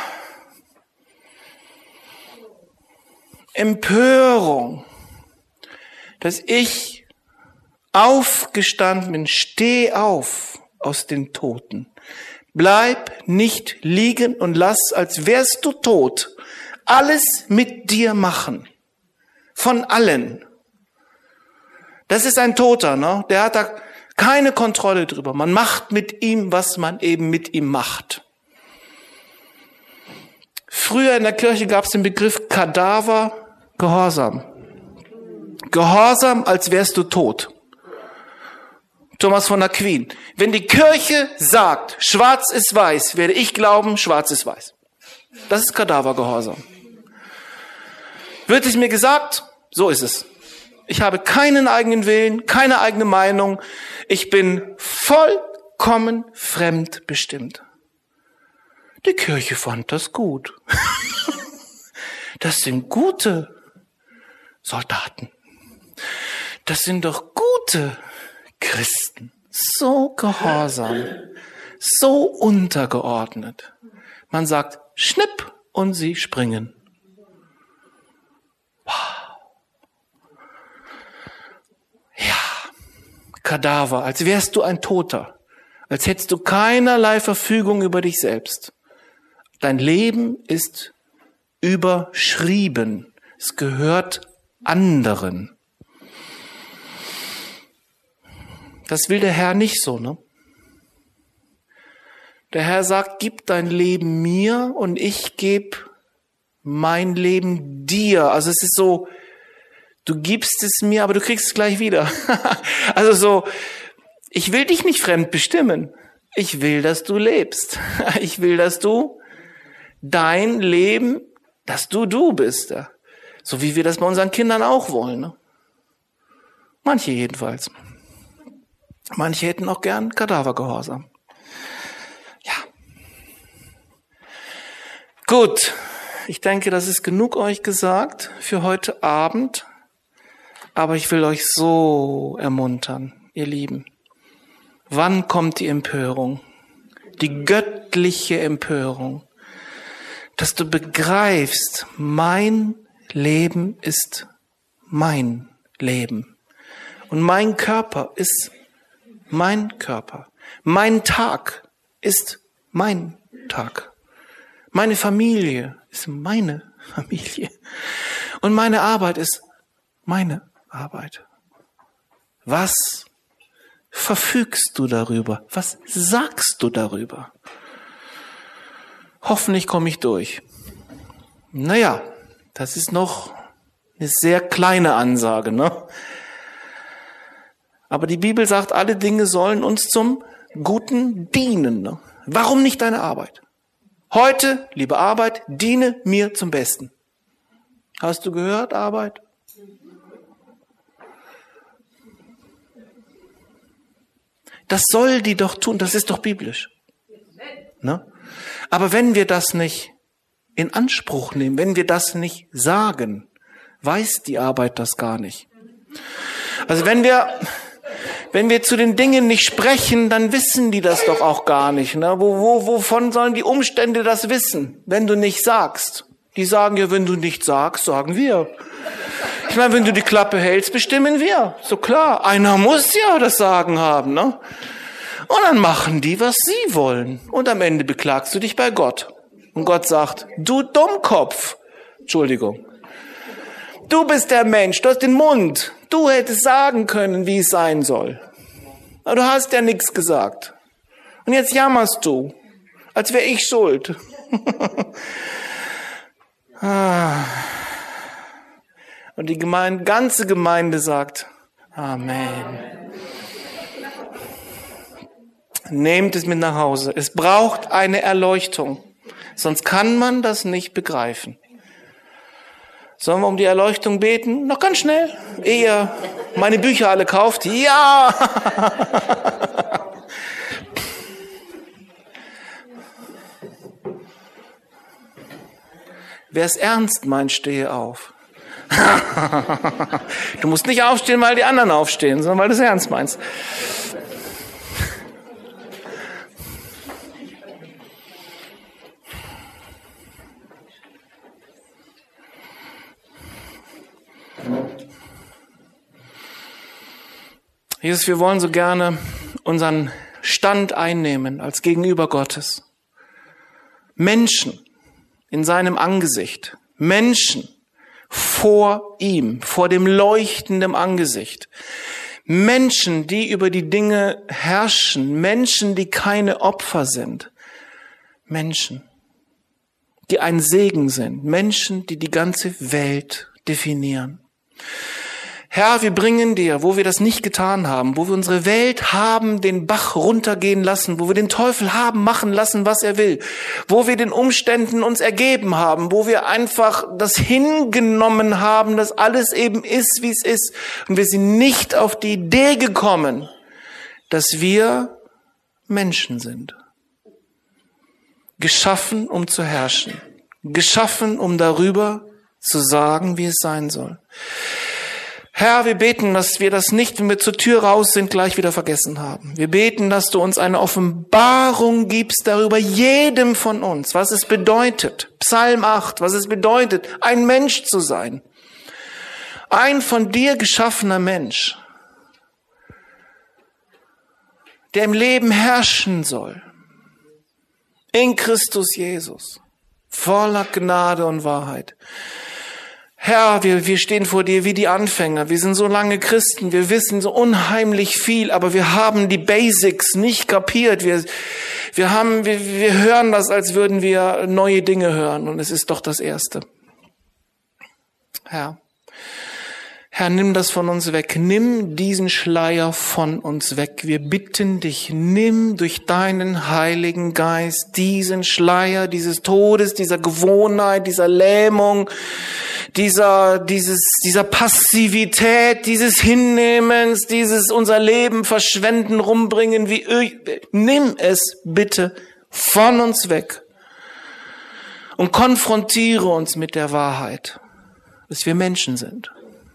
Speaker 1: Empörung, dass ich aufgestanden bin, steh auf aus den Toten. Bleib nicht liegen und lass, als wärst du tot, alles mit dir machen. Von allen. Das ist ein Toter, ne? Der hat da keine Kontrolle drüber. Man macht mit ihm, was man eben mit ihm macht. Früher in der Kirche gab es den Begriff Kadaver, Gehorsam. Gehorsam, als wärst du tot. Thomas von Aquin. Wenn die Kirche sagt, schwarz ist weiß, werde ich glauben, schwarz ist weiß. Das ist Kadavergehorsam. Wird es mir gesagt, so ist es. Ich habe keinen eigenen Willen, keine eigene Meinung. Ich bin vollkommen fremdbestimmt. Die Kirche fand das gut. Das sind gute Soldaten. Das sind doch gute Christen. So gehorsam, so untergeordnet. Man sagt schnipp und sie springen. Wow. Ja, Kadaver, als wärst du ein Toter, als hättest du keinerlei Verfügung über dich selbst. Dein Leben ist überschrieben. Es gehört anderen. Das will der Herr nicht so, ne? Der Herr sagt, gib dein Leben mir und ich gebe mein Leben dir. Also es ist so, du gibst es mir, aber du kriegst es gleich wieder. Also so, ich will dich nicht fremd bestimmen. Ich will, dass du lebst. Ich will, dass du dein Leben, dass du bist. So wie wir das bei unseren Kindern auch wollen. Ne? Manche jedenfalls. Manche hätten auch gern Kadavergehorsam. Ja. Gut. Ich denke, das ist genug euch gesagt für heute Abend. Aber ich will euch so ermuntern, ihr Lieben. Wann kommt die Empörung? Die göttliche Empörung. Dass du begreifst, mein Leben ist mein Leben. Und mein Körper ist mein Körper. Mein Tag ist mein Tag. Meine Familie ist meine Familie. Und meine Arbeit ist meine Arbeit. Was verfügst du darüber? Was sagst du darüber? Hoffentlich komme ich durch. Naja, das ist noch eine sehr kleine Ansage, ne? Aber die Bibel sagt, alle Dinge sollen uns zum Guten dienen. Ne? Warum nicht deine Arbeit? Heute, liebe Arbeit, diene mir zum Besten. Hast du gehört, Arbeit? Das soll die doch tun, das ist doch biblisch. Ne? Aber wenn wir das nicht in Anspruch nehmen, wenn wir das nicht sagen, weiß die Arbeit das gar nicht. Also wenn wir zu den Dingen nicht sprechen, dann wissen die das doch auch gar nicht. Ne? Wovon sollen die Umstände das wissen, wenn du nicht sagst? Die sagen ja, wenn du nicht sagst, sagen wir. Ich meine, wenn du die Klappe hältst, bestimmen wir. So klar, einer muss ja das Sagen haben. Ne? Und dann machen die, was sie wollen. Und am Ende beklagst du dich bei Gott. Und Gott sagt, du Dummkopf. Entschuldigung. Du bist der Mensch, du hast den Mund. Du hättest sagen können, wie es sein soll. Aber du hast ja nichts gesagt. Und jetzt jammerst du, als wäre ich schuld. Und die ganze Gemeinde sagt, Amen. Nehmt es mit nach Hause. Es braucht eine Erleuchtung. Sonst kann man das nicht begreifen. Sollen wir um die Erleuchtung beten? Noch ganz schnell. Ehe ihr meine Bücher alle kauft. Ja! Wer es ernst meint, stehe auf. Du musst nicht aufstehen, weil die anderen aufstehen, sondern weil du es ernst meinst. Jesus, wir wollen so gerne unseren Stand einnehmen als Gegenüber Gottes. Menschen in seinem Angesicht. Menschen vor ihm, vor dem leuchtenden Angesicht. Menschen, die über die Dinge herrschen. Menschen, die keine Opfer sind. Menschen, die ein Segen sind. Menschen, die die ganze Welt definieren. Herr, wir bringen dir, wo wir das nicht getan haben, wo wir unsere Welt haben den Bach runtergehen lassen, wo wir den Teufel haben machen lassen, was er will, wo wir den Umständen uns ergeben haben, wo wir einfach das hingenommen haben, dass alles eben ist, wie es ist, und wir sind nicht auf die Idee gekommen, dass wir Menschen sind. Geschaffen, um zu herrschen. Geschaffen, um darüber zu sagen, wie es sein soll. Herr, wir beten, dass wir das nicht, wenn wir zur Tür raus sind, gleich wieder vergessen haben. Wir beten, dass du uns eine Offenbarung gibst darüber, jedem von uns, was es bedeutet. Psalm 8, was es bedeutet, ein Mensch zu sein. Ein von dir geschaffener Mensch, der im Leben herrschen soll. In Christus Jesus. Voller Gnade und Wahrheit. Herr, wir stehen vor dir wie die Anfänger. Wir sind so lange Christen, wir wissen so unheimlich viel, aber wir haben die Basics nicht kapiert. Wir hören das, als würden wir neue Dinge hören, und es ist doch das Erste. Herr, nimm das von uns weg. Nimm diesen Schleier von uns weg. Wir bitten dich, nimm durch deinen Heiligen Geist diesen Schleier, dieses Todes, dieser Gewohnheit, dieser Lähmung, dieser Passivität, dieses Hinnehmens, dieses unser Leben verschwenden, rumbringen, nimm es bitte von uns weg und konfrontiere uns mit der Wahrheit, dass wir Menschen sind.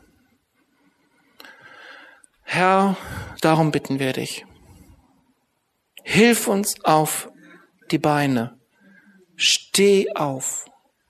Speaker 1: Herr, darum bitten wir dich. Hilf uns auf die Beine. Steh auf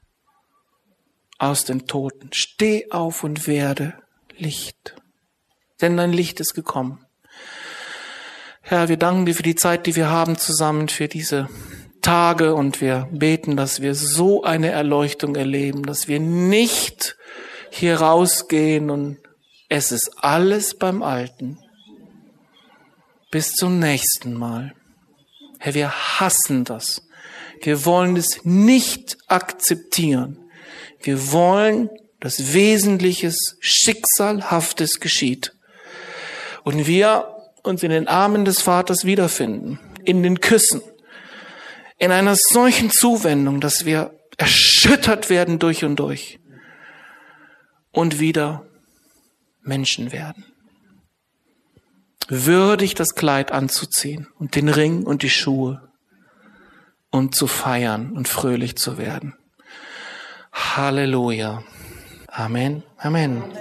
Speaker 1: aus den Toten. Steh auf und werde Licht. Denn dein Licht ist gekommen. Herr, wir danken dir für die Zeit, die wir haben zusammen, für diese Tage, und wir beten, dass wir so eine Erleuchtung erleben, dass wir nicht hier rausgehen und es ist alles beim Alten. Bis zum nächsten Mal. Herr, wir hassen das. Wir wollen es nicht akzeptieren. Wir wollen, dass Wesentliches, Schicksalhaftes geschieht. Und wir uns in den Armen des Vaters wiederfinden, in den Küssen, in einer solchen Zuwendung, dass wir erschüttert werden durch und durch und wieder Menschen werden. Würdig das Kleid anzuziehen und den Ring und die Schuhe und zu feiern und fröhlich zu werden. Halleluja. Amen. Amen.